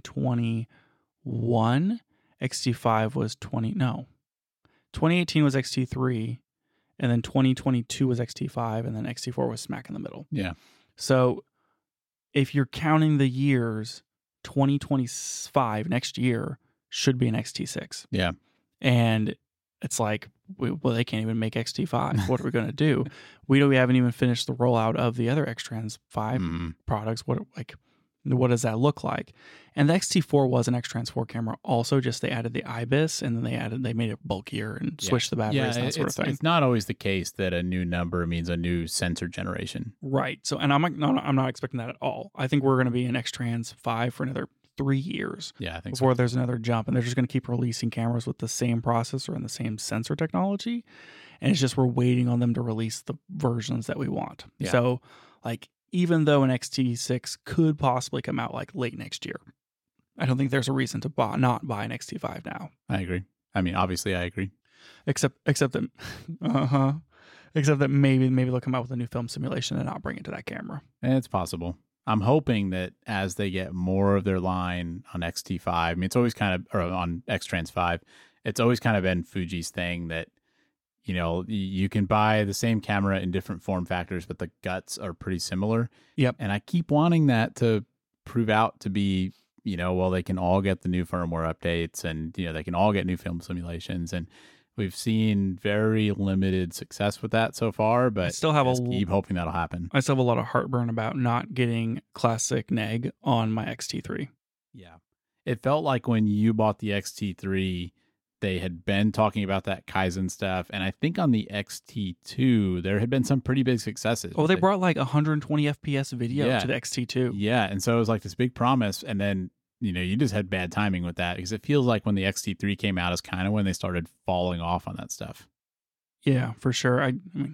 2021, XT5 was 2018 was XT3, and then 2022 was XT5, and then XT4 was smack in the middle. Yeah. So if you're counting the years, 2025 next year should be an XT6. Yeah. And it's like, well, they can't even make XT5. What are we going to do? We haven't even finished the rollout of the other X-Trans 5 products. what does that look like? And the X-T4 was an X-Trans 4 camera also, just they added the IBIS and then they made it bulkier and switched the batteries and that sort of thing. It's not always the case that a new number means a new sensor generation. Right. So, and I'm not expecting that at all. I think we're going to be in X-Trans 5 for another 3 years. Yeah, I think before there's another jump, and they're just going to keep releasing cameras with the same processor and the same sensor technology. And it's just we're waiting on them to release the versions that we want. Yeah. So, like, even though an XT6 could possibly come out like late next year, I don't think there's a reason to not buy an XT5 now. I agree. I mean, obviously, I agree. Except that, except that maybe they'll come out with a new film simulation and not bring it to that camera. It's possible. I'm hoping that as they get more of their line on XT5, I mean, it's always kind of, or on X-Trans 5, it's always kind of been Fuji's thing that, you know, you can buy the same camera in different form factors, but the guts are pretty similar. Yep. And I keep wanting that to prove out to be, you know, well, they can all get the new firmware updates and, you know, they can all get new film simulations. And we've seen very limited success with that so far, but I keep hoping that'll happen. I still have a lot of heartburn about not getting classic neg on my XT3. Yeah. It felt like when you bought the XT3, they had been talking about that Kaizen stuff. And I think on the XT2, there had been some pretty big successes. Oh, they brought like 120 FPS video to the XT2. Yeah. And so it was like this big promise. And then, you know, you just had bad timing with that because it feels like when the XT3 came out is kind of when they started falling off on that stuff. Yeah, for sure. I mean,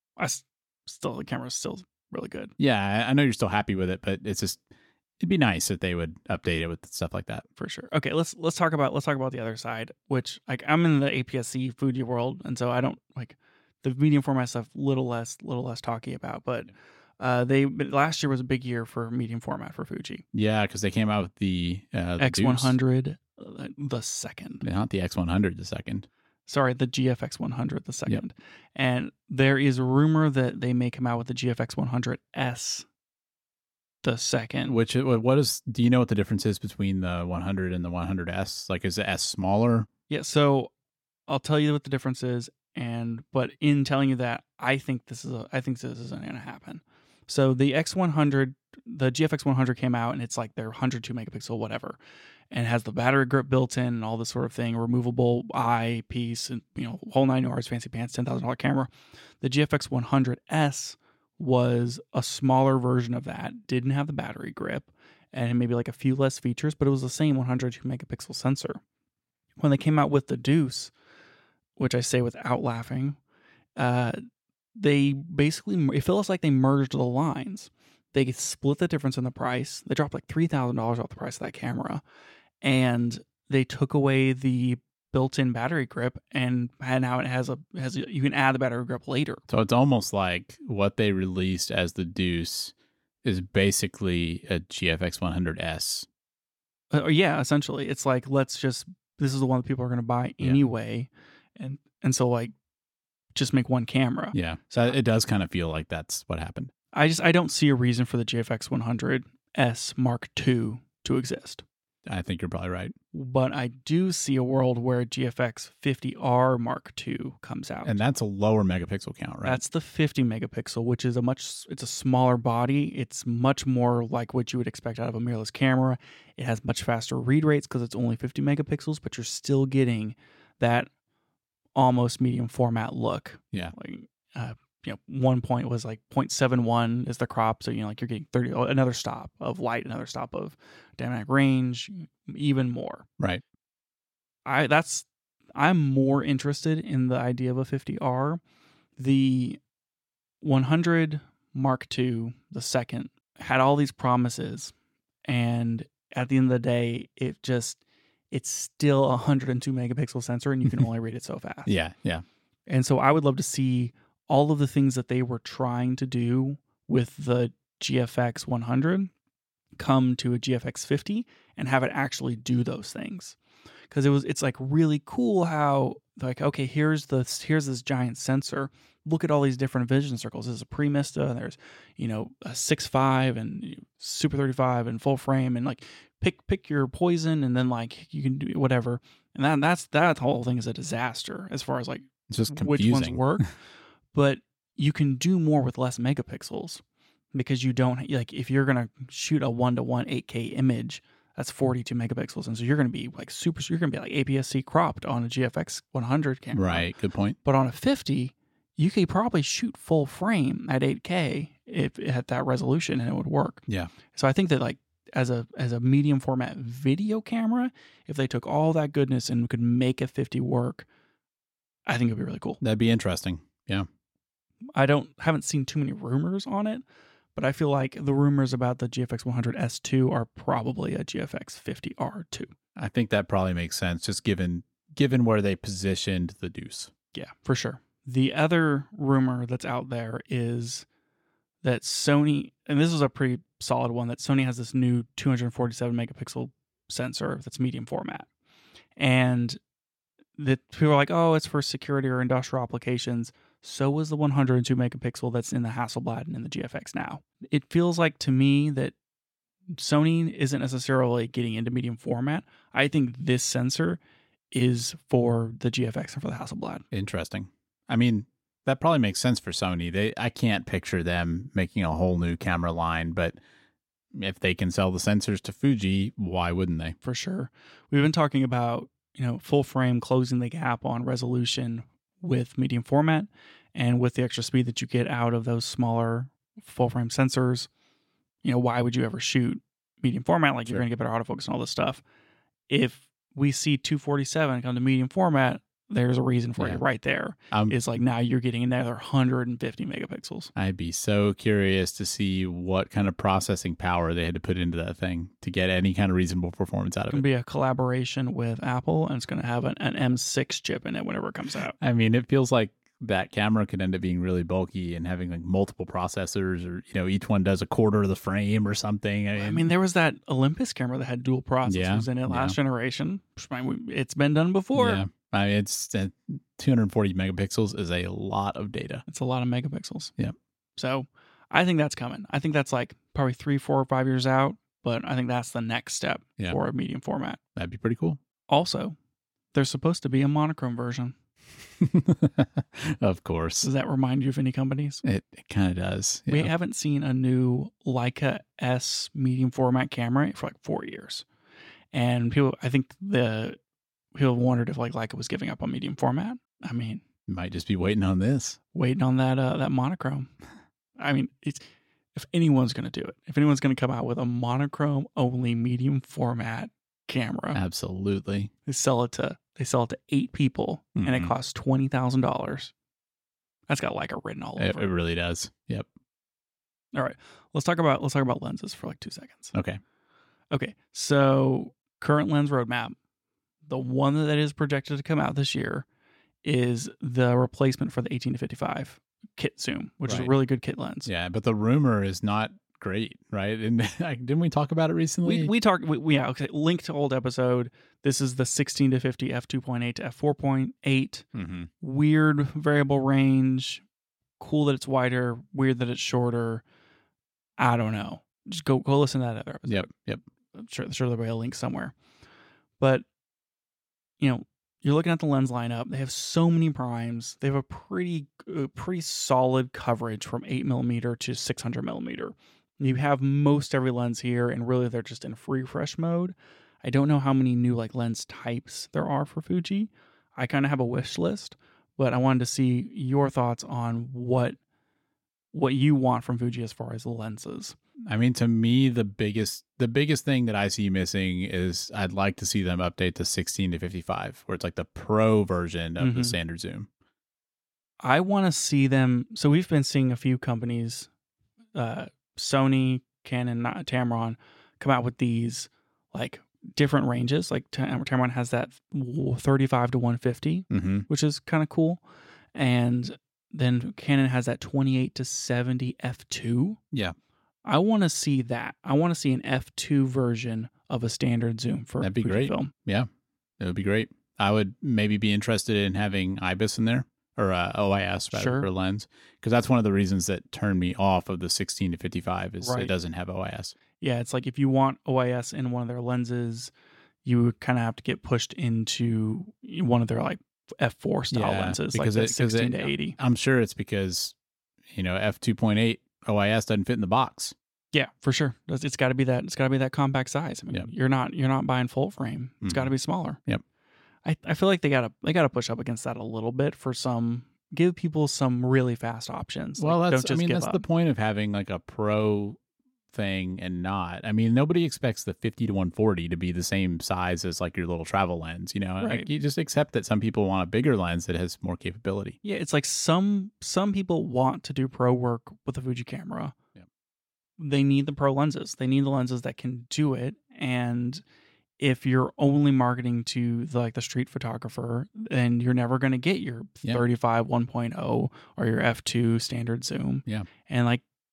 the camera's still really good. Yeah, I know you're still happy with it, but it's just, it'd be nice if they would update it with stuff like that. For sure. Okay, let's talk about the other side, which like I'm in the APS-C Fuji world, and so I don't like the medium format stuff. Little less talky about, but last year was a big year for medium format for Fuji. Yeah, because they came out with the X100 the second. Not the X100 the second. Sorry, the GFX 100 the second. Yep. And there is a rumor that they may come out with the GFX 100S the second. Which, do you know what the difference is between the 100 and the 100S? Like, is the S smaller? Yeah, so I'll tell you what the difference is, but in telling you that, I think this isn't going to happen. So the X100, the GFX 100 came out, and it's like their 102 megapixel whatever, and has the battery grip built in and all this sort of thing, removable eye piece, and whole 9 yards, fancy pants, $10,000 camera. The GFX 100S was a smaller version of that, didn't have the battery grip, and maybe like a few less features, but it was the same 102 megapixel sensor. When they came out with the Deuce, which I say without laughing, they basically, it feels like they merged the lines. They split the difference in the price. They dropped like $3,000 off the price of that camera, and they took away the built-in battery grip, and now it has you can add the battery grip later. So it's almost like what they released as the Deuce is basically a GFX 100S. Yeah, essentially, it's like this is the one that people are going to buy anyway, and so like just make one camera. Yeah, so it does kind of feel like that's what happened. I don't see a reason for the GFX 100S Mark II to exist. I think you're probably right. But I do see a world where GFX 50R Mark II comes out. And that's a lower megapixel count, right? That's the 50 megapixel, which is it's a smaller body. It's much more like what you would expect out of a mirrorless camera. It has much faster read rates because it's only 50 megapixels, but you're still getting that almost medium format look. Yeah. Like, one point was like 0.71 is the crop. So, like you're getting another stop of light, another stop of dynamic range, even more. Right. I'm more interested in the idea of a 50R. The 100 Mark II, the second, had all these promises. And at the end of the day, it's still a 102 megapixel sensor, and you can only read it so fast. Yeah. Yeah. And so I would love to see all of the things that they were trying to do with the GFX 100 come to a GFX 50 and have it actually do those things. Because it's like really cool how like, okay, here's this giant sensor. Look at all these different vision circles. There's a Premista, and there's a 6.5 and Super 35 and full frame, and like pick your poison, and then like you can do whatever. And that whole thing is a disaster as far as like it's just confusing. Which ones work. But you can do more with less megapixels. because you don't like if you're gonna shoot a 1:1 8K image, that's 42 megapixels, and so you're gonna be like you're gonna be like APS-C cropped on a GFX 100 camera. Right. Good point. But on a 50, you could probably shoot full frame at 8K if it had that resolution and it would work. Yeah. So I think that like as a medium format video camera, if they took all that goodness and could make a 50 work, I think it'd be really cool. That'd be interesting. Yeah. Haven't seen too many rumors on it, but I feel like the rumors about the GFX 100 S2 are probably a GFX 50 R2. I think that probably makes sense, just given where they positioned the Deuce. Yeah, for sure. The other rumor that's out there is that Sony, and this is a pretty solid one, that Sony has this new 247 megapixel sensor that's medium format. And that people are like, oh, it's for security or industrial applications. So is the 102 megapixel that's in the Hasselblad and in the GFX now. It feels like to me that Sony isn't necessarily getting into medium format. I think this sensor is for the GFX and for the Hasselblad. Interesting. I mean, that probably makes sense for Sony. I can't picture them making a whole new camera line, but if they can sell the sensors to Fuji, why wouldn't they? For sure. We've been talking about, full frame closing the gap on resolution with medium format and with the extra speed that you get out of those smaller full frame sensors. Why would you ever shoot medium format? Like, you're going to get better autofocus and all this stuff. If we see 247 come to medium format, there's a reason for it right there. It's like now you're getting another 150 megapixels. I'd be so curious to see what kind of processing power they had to put into that thing to get any kind of reasonable performance out of it. It's going to be a collaboration with Apple, and it's going to have an M6 chip in it whenever it comes out. I mean, it feels like that camera could end up being really bulky and having like multiple processors, or each one does a quarter of the frame or something. I mean, there was that Olympus camera that had dual processors in it last generation. It's been done before. Yeah. I mean, it's 240 megapixels is a lot of data. It's a lot of megapixels. Yeah. So I think that's coming. I think that's like probably 3, 4, or 5 years out, but I think that's the next step for a medium format. That'd be pretty cool. Also, there's supposed to be a monochrome version. Of course. Does that remind you of any companies? It kind of does. Yeah. We haven't seen a new Leica S medium format camera for like 4 years. And people wondered if like Leica was giving up on medium format. I mean, might just be waiting on this. Waiting on that monochrome. I mean, if anyone's going to do it, if anyone's going to come out with a monochrome only medium format camera, absolutely. They sell it to 8 people, and it costs $20,000. That's got Leica written all over it. It really does. Yep. All right, let's talk about lenses for like 2 seconds. Okay. So current lens roadmap, the one that is projected to come out this year is the replacement for the 18-55 kit zoom, which is a really good kit lens. Yeah, but the rumor is not great, right? And didn't we talk about it recently? We talked. Okay. Link to old episode. This is the 16-50 f2.8 to f4.8. Weird variable range. Cool that it's wider. Weird that it's shorter. I don't know. Just go listen to that other episode. Yep. I'm sure there'll be a link somewhere. But you're looking at the lens lineup. They have so many primes. They have a pretty solid coverage from 8mm to 600mm. You have most every lens here, and really they're just in free refresh mode. I don't know how many new like lens types there are for Fuji. I kind of have a wish list, but I wanted to see your thoughts on what you want from Fuji as far as the lenses. I mean, to me, the biggest thing that I see missing is I'd like to see them update to 16-55, where it's like the pro version of the standard zoom. I want to see them. So we've been seeing a few companies, Sony, Canon, Tamron, come out with these like different ranges. Like Tamron has that 35 to 150, which is kind of cool. And then Canon has that 28 to 70 f2. Yeah. I want to see that. I want to see an f2 version of a standard zoom for that'd be great. Film. Yeah, it would be great. I would maybe be interested in having IBIS in there, or OIS for lens, because that's one of the reasons that turned me off of the 16-55 is it doesn't have OIS. Yeah, it's like if you want OIS in one of their lenses, you would kind of have to get pushed into one of their like f4 style lenses, because like 16 to 80. I'm sure it's because f2.8 OIS doesn't fit in the box. Yeah, for sure. It's got to be that. It's got to be that compact size. I mean, Yep. you're not buying full frame. It's got to be smaller. Yep. I feel like they gotta push up against that a little bit for give people some really fast options. Well, Like, that's don't just give that's up. the point of having like a pro thing and not. I mean, nobody expects the 50 to 140 to be the same size as like your little travel lens. You know, Right. like, you just accept that some people want a bigger lens that has more capability. Yeah, it's like some people want to do pro work with the Fuji camera. Yep. They need the pro lenses. They need the lenses that can do it. And if you're only marketing to the street photographer, then you're never going to get your Yeah. 35 1.0 or your f2 standard zoom. Yeah. And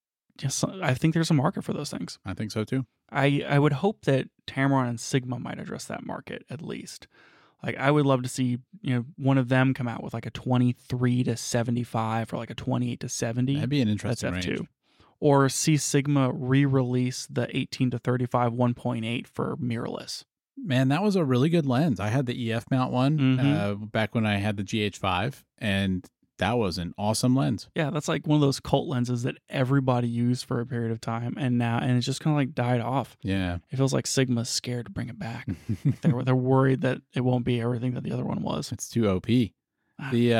I think there's a market for those things. I think so too. I would hope that Tamron and Sigma might address that market at least. Like, I would love to see, one of them come out with like a 23 to 75 or like a 28 to 70. That'd be an That's interesting F2. range. Or see Sigma re-release the 18 to 35 1.8 for mirrorless. Man, that was a really good lens. I had the EF mount one Mhm. back when I had the GH5, and that was an awesome lens. Yeah, that's like one of those cult lenses that everybody used for a period of time, and it's just kind of like died off. Yeah. It feels like Sigma's scared to bring it back. They're worried that it won't be everything that the other one was. It's too OP. The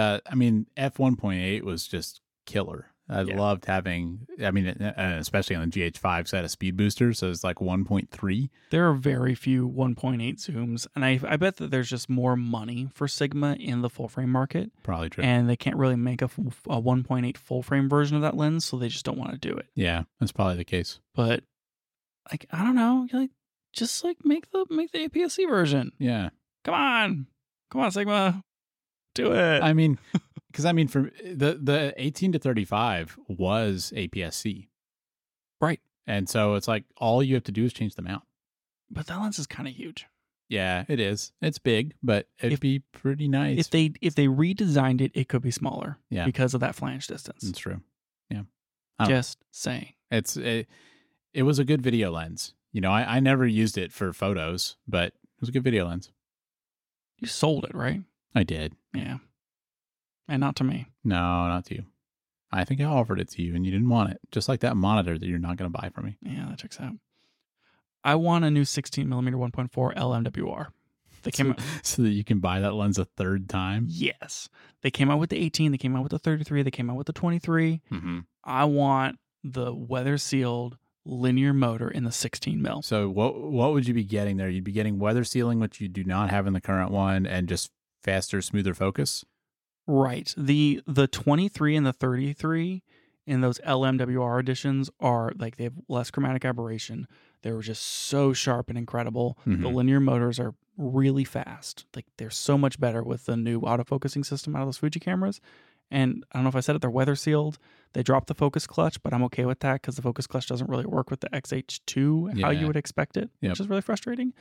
F1.8 was just killer. I Yeah. loved having, especially on the GH5, so I had a speed booster, so it's like 1.3. There are very few 1.8 zooms, and I bet that there's just more money for Sigma in the full frame market, Probably true. and they can't really make a 1.8 full frame version of that lens, so they just don't want to do it. Yeah, that's probably the case. But I don't know, just make the APS-C version. Yeah. Come on, Sigma, do it. I mean, because for the 18 to 35 was APS-C. Right. And so it's like all you have to do is change the mount. But that lens is kind of huge. Yeah, it is. It's big, but it'd be pretty nice. If they redesigned it, it could be smaller. Yeah. Because of that flange distance. It's true. Yeah. Just saying. It was a good video lens. I never used it for photos, but it was a good video lens. You sold it, right? I did. Yeah. And not to me. No, not to you. I think I offered it to you and you didn't want it. Just like that monitor that you're not going to buy from me. Yeah, that checks out. I want a new 16mm 1.4 LMWR. They came out. So that you can buy that lens a third time? Yes. They came out with the 18. They came out with the 33. They came out with the 23. Mm-hmm. I want the weather sealed linear motor in the 16mm. So what would you be getting there? You'd be getting weather sealing, which you do not have in the current one, and just faster, smoother focus? Right. The 23 and the 33 in those LMWR editions are like they have less chromatic aberration. They were just so sharp and incredible. Mhm. The linear motors are really fast. Like they're so much better with the new autofocusing system out of those Fuji cameras. And I don't know if I said it, they're weather sealed. They dropped the focus clutch, but I'm okay with that because the focus clutch doesn't really work with the XH2 how Yeah. you would expect it, Yep. which is really frustrating.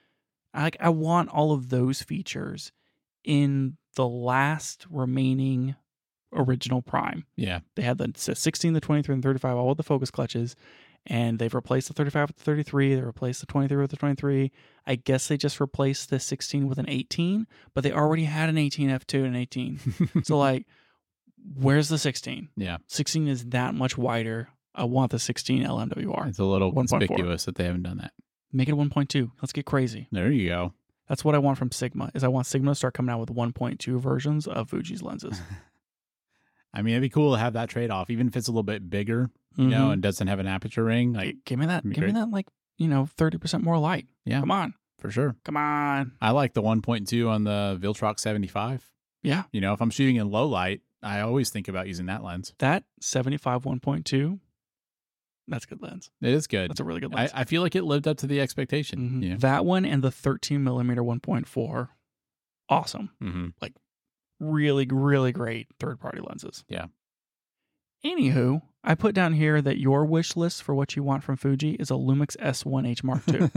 I want all of those features in the last remaining original Prime. Yeah. They had the 16, the 23, and 35, all with the focus clutches, and they've replaced the 35 with the 33. They replaced the 23 with the 23. I guess they just replaced the 16 with an 18, but they already had an 18 f2 and an 18. So, where's the 16? Yeah. 16 is that much wider. I want the 16 LMWR. It's a little 1.4. conspicuous that they haven't done that. Make it 1.2. Let's get crazy. There you go. That's what I want from Sigma. I want Sigma to start coming out with 1.2 versions of Fuji's lenses. It'd be cool to have that trade off, even if it's a little bit bigger, and doesn't have an aperture ring. Like, give me that. be Give me great. that 30% more light. Yeah. Come on. For sure. Come on. I like the 1.2 on the Viltrox 75. Yeah. If I'm shooting in low light, I always think about using that lens. That 75 1.2, that's a good lens. It is good. That's a really good lens. I feel like it lived up to the expectation. Mhm. That one and the 13mm 1.4, awesome. Mm-hmm. Really, really great third-party lenses. Yeah. Anywho, I put down here that your wish list for what you want from Fuji is a Lumix S1H Mark II.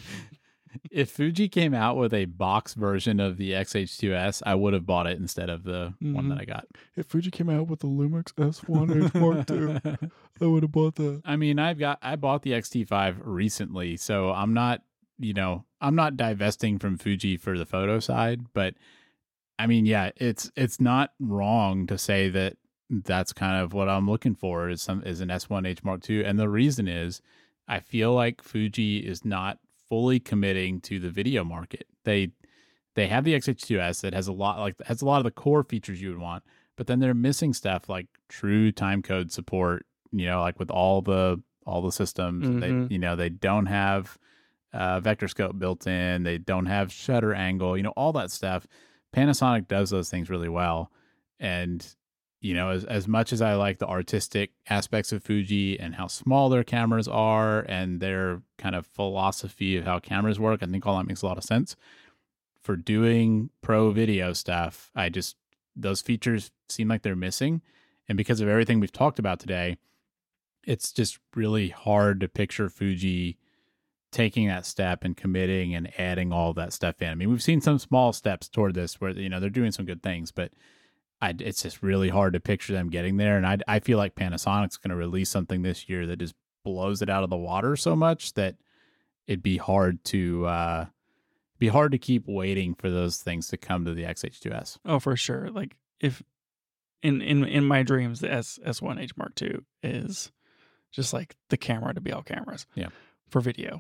If Fuji came out with a box version of the XH2S, I would have bought it instead of the one that I got. If Fuji came out with the Lumix S1H Mark II, I would have bought that. I bought the X-T5 recently, so I'm not divesting from Fuji for the photo side, but it's not wrong to say that that's kind of what I'm looking for is an S1H Mark II. And the reason is I feel like Fuji is not fully committing to the video market. They have the X-H2S that has a lot of the core features you would want, but then they're missing stuff like true timecode support, like with all the systems. Mhm. They don't have vector scope built in. They don't have shutter angle, all that stuff. Panasonic does those things really well. And, as much as I like the artistic aspects of Fuji and how small their cameras are and their kind of philosophy of how cameras work, I think all that makes a lot of sense. For doing pro video stuff, those features seem like they're missing. And because of everything we've talked about today, it's just really hard to picture Fuji taking that step and committing and adding all that stuff in. I mean, we've seen some small steps toward this where, they're doing some good things, but it's just really hard to picture them getting there. And I feel like Panasonic's going to release something this year that just blows it out of the water so much that it'd be hard to keep waiting for those things to come to the X-H2S. Oh, for sure. Like if in my dreams, the S1H Mark II is just like the camera to be all cameras. Yeah. For video.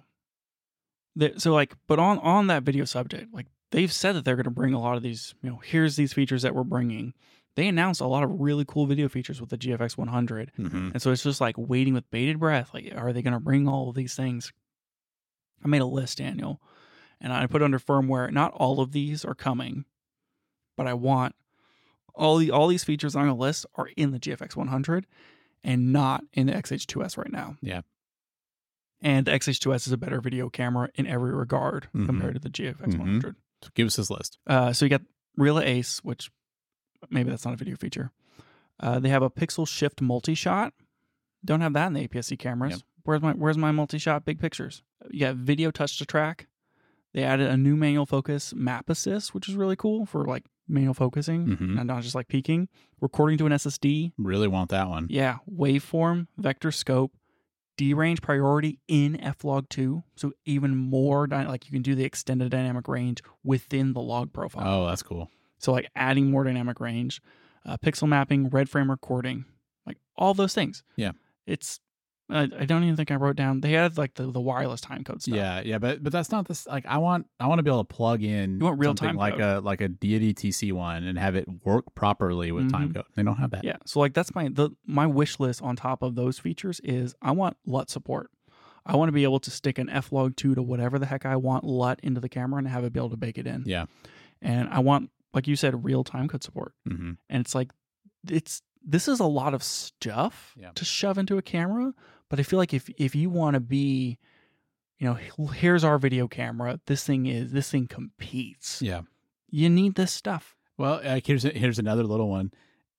But on that video subject, like they've said that they're going to bring a lot of these, here's these features that we're bringing. They announced a lot of really cool video features with the GFX 100. Mm-hmm. And so it's just like waiting with bated breath. Like, are they going to bring all of these things? I made a list, Daniel, and I put under firmware. Not all of these are coming, but I want all these features on the list are in the GFX 100 and not in the X-H2S right now. Yeah. And the X-H2S is a better video camera in every regard compared to the GFX 100. So give us this list. So you got Reala Ace, which maybe that's not a video feature. They have a pixel shift multi-shot. Don't have that in the APS-C cameras. Yep. Where's my multi-shot big pictures? You got video touch to track. They added a new manual focus map assist, which is really cool for like manual focusing and not just like peaking. Recording to an SSD. Really want that one. Yeah. Waveform, vector scope, D-range priority in F-Log2. So even more, like you can do the extended dynamic range within the log profile. Oh, that's cool. So like adding more dynamic range, pixel mapping, red frame recording, like all those things. Yeah. It's, I don't even think I wrote down. They had like the wireless timecode stuff. Yeah, but that's not this. Like I want to be able to plug in. You want real something time like a Deity TC1 and have it work properly with timecode. They don't have that. Yeah, so like that's my wish list on top of those features is I want LUT support. I want to be able to stick an F-Log2 to whatever the heck I want LUT into the camera and have it be able to bake it in. Yeah, and I want, like you said, real timecode support. And it's like this is a lot of stuff to shove into a camera. But I feel like if you want to be, here's our video camera. This thing competes. Yeah, you need this stuff. Well, here's another little one.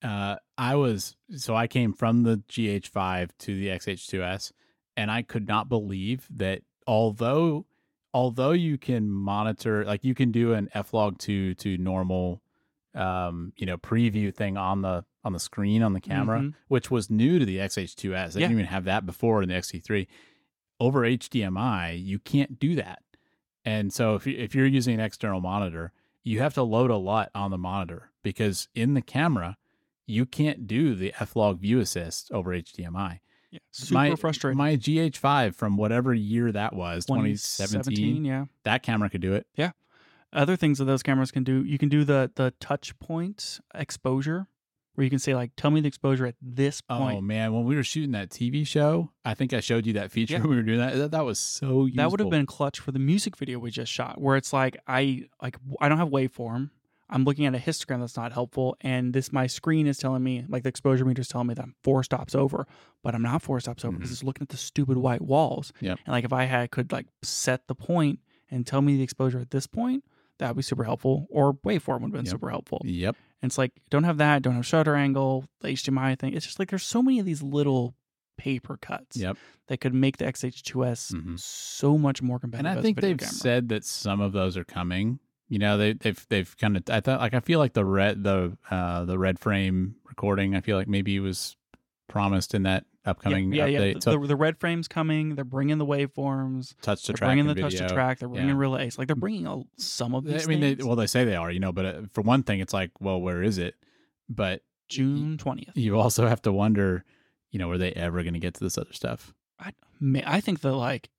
I came from the GH5 to the X-H2S, and I could not believe that although you can monitor, like you can do an F-Log2 to normal, preview thing on the screen on the camera, which was new to the X-H2S. They didn't even have that before in the X-T3. Over HDMI, you can't do that. And so if you're using an external monitor, you have to load a LUT on the monitor because in the camera, you can't do the F-Log view assist over HDMI. Yeah, super frustrating. My GH5 from whatever year that was, 2017, yeah. That camera could do it. Yeah. Other things that those cameras can do, you can do the touch point exposure, where you can say, like, tell me the exposure at this point. Oh, man. When we were shooting that TV show, I think I showed you that feature when we were doing that. That was so useful. That would have been clutch for the music video we just shot, where it's like, I don't have waveform. I'm looking at a histogram that's not helpful, and my screen is telling me, like the exposure meter is telling me that I'm 4 stops over, but I'm not 4 stops over because it's looking at the stupid white walls. Yep. And like if I could like set the point and tell me the exposure at this point, that would be super helpful. Or waveform would have been super helpful. Yep. And it's like, don't have that, don't have shutter angle, the HDMI thing. It's just like there's so many of these little paper cuts that could make the X-H2S so much more competitive. And I think they've said that some of those are coming. They've kind of, I feel like the red frame recording, I feel like maybe it was promised in that upcoming update. Yeah. So the red frame's coming. They're bringing the waveforms. Touch to they're track. Bringing the touch to track. They're bringing Reala Ace. Like they're bringing some of these. They say they are, but for one thing, it's like, well, where is it? But June 20th. You also have to wonder, are they ever going to get to this other stuff? I think the like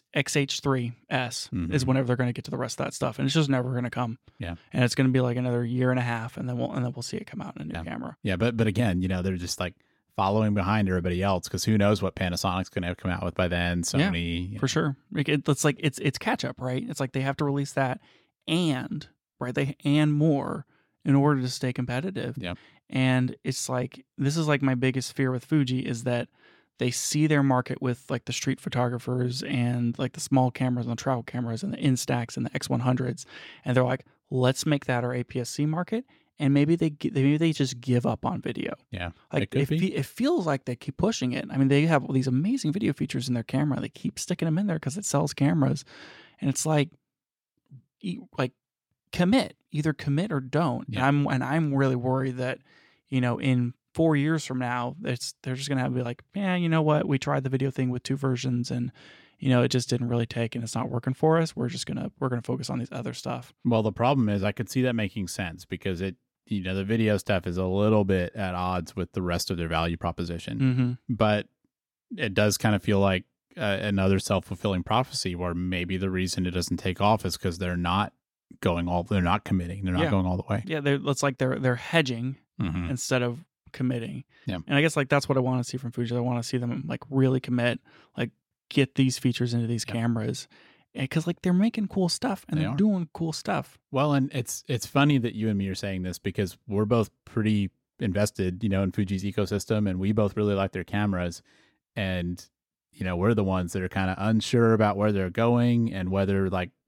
XH3S is whenever they're going to get to the rest of that stuff, and it's just never going to come. Yeah, and it's going to be like another year and a half, and then we'll see it come out in a new camera. Yeah, but again, they're just like following behind everybody else, because who knows what Panasonic's going to come out with by then. Sony, for sure. It's like it's catch up, right? It's like they have to release that and more in order to stay competitive. Yeah, and it's like this is like my biggest fear with Fuji is that they see their market with like the street photographers and like the small cameras and the travel cameras and the Instax and the X100s, and they're like, let's make that our APS-C market. And maybe they just give up on video. Yeah, like it feels like they keep pushing it. I mean, they have these amazing video features in their camera. They keep sticking them in there because it sells cameras, and it's like either commit or don't. Yeah. And I'm really worried that in 4 years from now, they're just gonna have to be like, yeah, you know what? We tried the video thing with 2 versions, and it just didn't really take, and it's not working for us. We're gonna focus on these other stuff. Well, the problem is, I could see that making sense because it, the video stuff is a little bit at odds with the rest of their value proposition. But it does kind of feel like another self-fulfilling prophecy, where maybe the reason it doesn't take off is because they're not committing, they're not going all the way. Yeah, it's like they're hedging instead of committing. Yeah, and I guess like that's what I want to see from Fuji. I want to see them like really commit, like get these features into these cameras, because like they're making cool stuff and they're doing cool stuff. Well, and it's funny that you and me are saying this, because we're both pretty invested, in Fuji's ecosystem, and we both really like their cameras, and we're the ones that are kind of unsure about where they're going and whether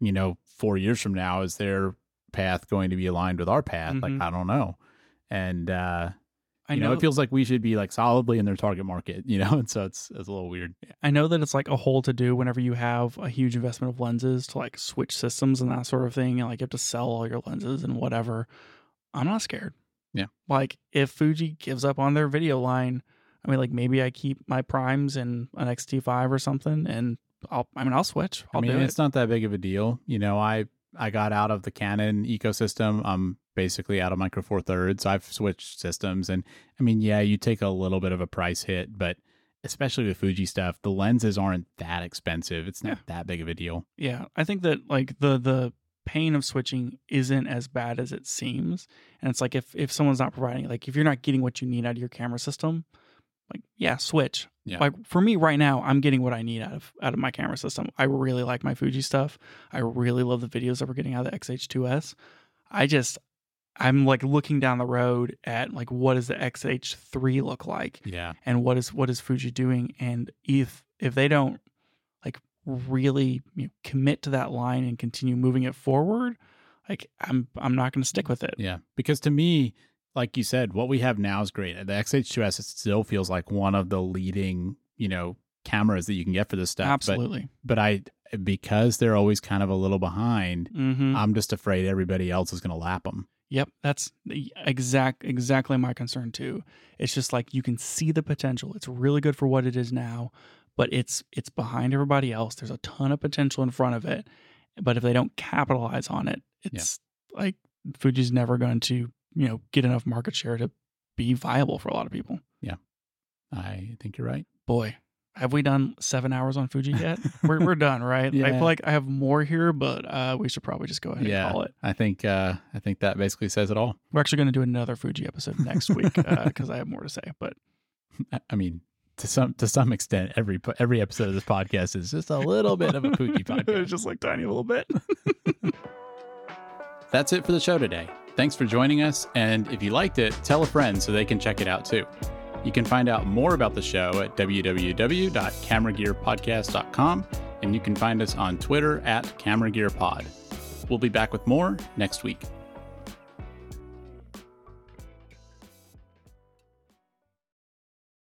4 years from now is their path going to be aligned with our path. Like, I don't know. And I know it feels like we should be like solidly in their target market, and so it's a little weird. I know that it's like a whole to do whenever you have a huge investment of lenses to like switch systems and that sort of thing, and like you have to sell all your lenses and whatever. I'm not scared. Yeah. Like if Fuji gives up on their video line, I mean, like maybe I keep my primes in an X-T5 or something, and I'll switch. I'll do it. It's not that big of a deal. I got out of the Canon ecosystem. I'm basically out of Micro Four Thirds. I've switched systems, and you take a little bit of a price hit, but especially with Fuji stuff, the lenses aren't that expensive. It's not that big of a deal. Yeah, I think that like the pain of switching isn't as bad as it seems, and it's like if someone's not providing, like if you're not getting what you need out of your camera system, like switch. Yeah. Like for me right now, I'm getting what I need out of my camera system. I really like my Fuji stuff. I really love the videos that we're getting out of the XH2S. I'm like looking down the road at like what does the XH3 look like? Yeah. And what is Fuji doing? And if they don't like really commit to that line and continue moving it forward, like I'm not going to stick with it. Yeah. Because to me, like you said, what we have now is great. The XH2S, it still feels like one of the leading, cameras that you can get for this stuff. Absolutely. But because they're always kind of a little behind, I'm just afraid everybody else is going to lap them. Yep, that's exactly my concern too. It's just like you can see the potential. It's really good for what it is now, but it's behind everybody else. There's a ton of potential in front of it, but if they don't capitalize on it, it's like Fuji's never going to get enough market share to be viable for a lot of people. Yeah, I think you're right. Boy, have we done 7 hours on Fuji yet? we're done, right? Yeah. I feel like I have more here, but we should probably just go ahead and call it. I think that basically says it all. We're actually going to do another Fuji episode next week because I have more to say. But I mean, to some extent, every episode of this podcast is just a little bit of a Fuji podcast. It's just like tiny little bit. That's it for the show today. Thanks for joining us, and if you liked it, tell a friend so they can check it out too. You can find out more about the show at www.cameragearpodcast.com, and you can find us on Twitter @CameraGearPod. We'll be back with more next week.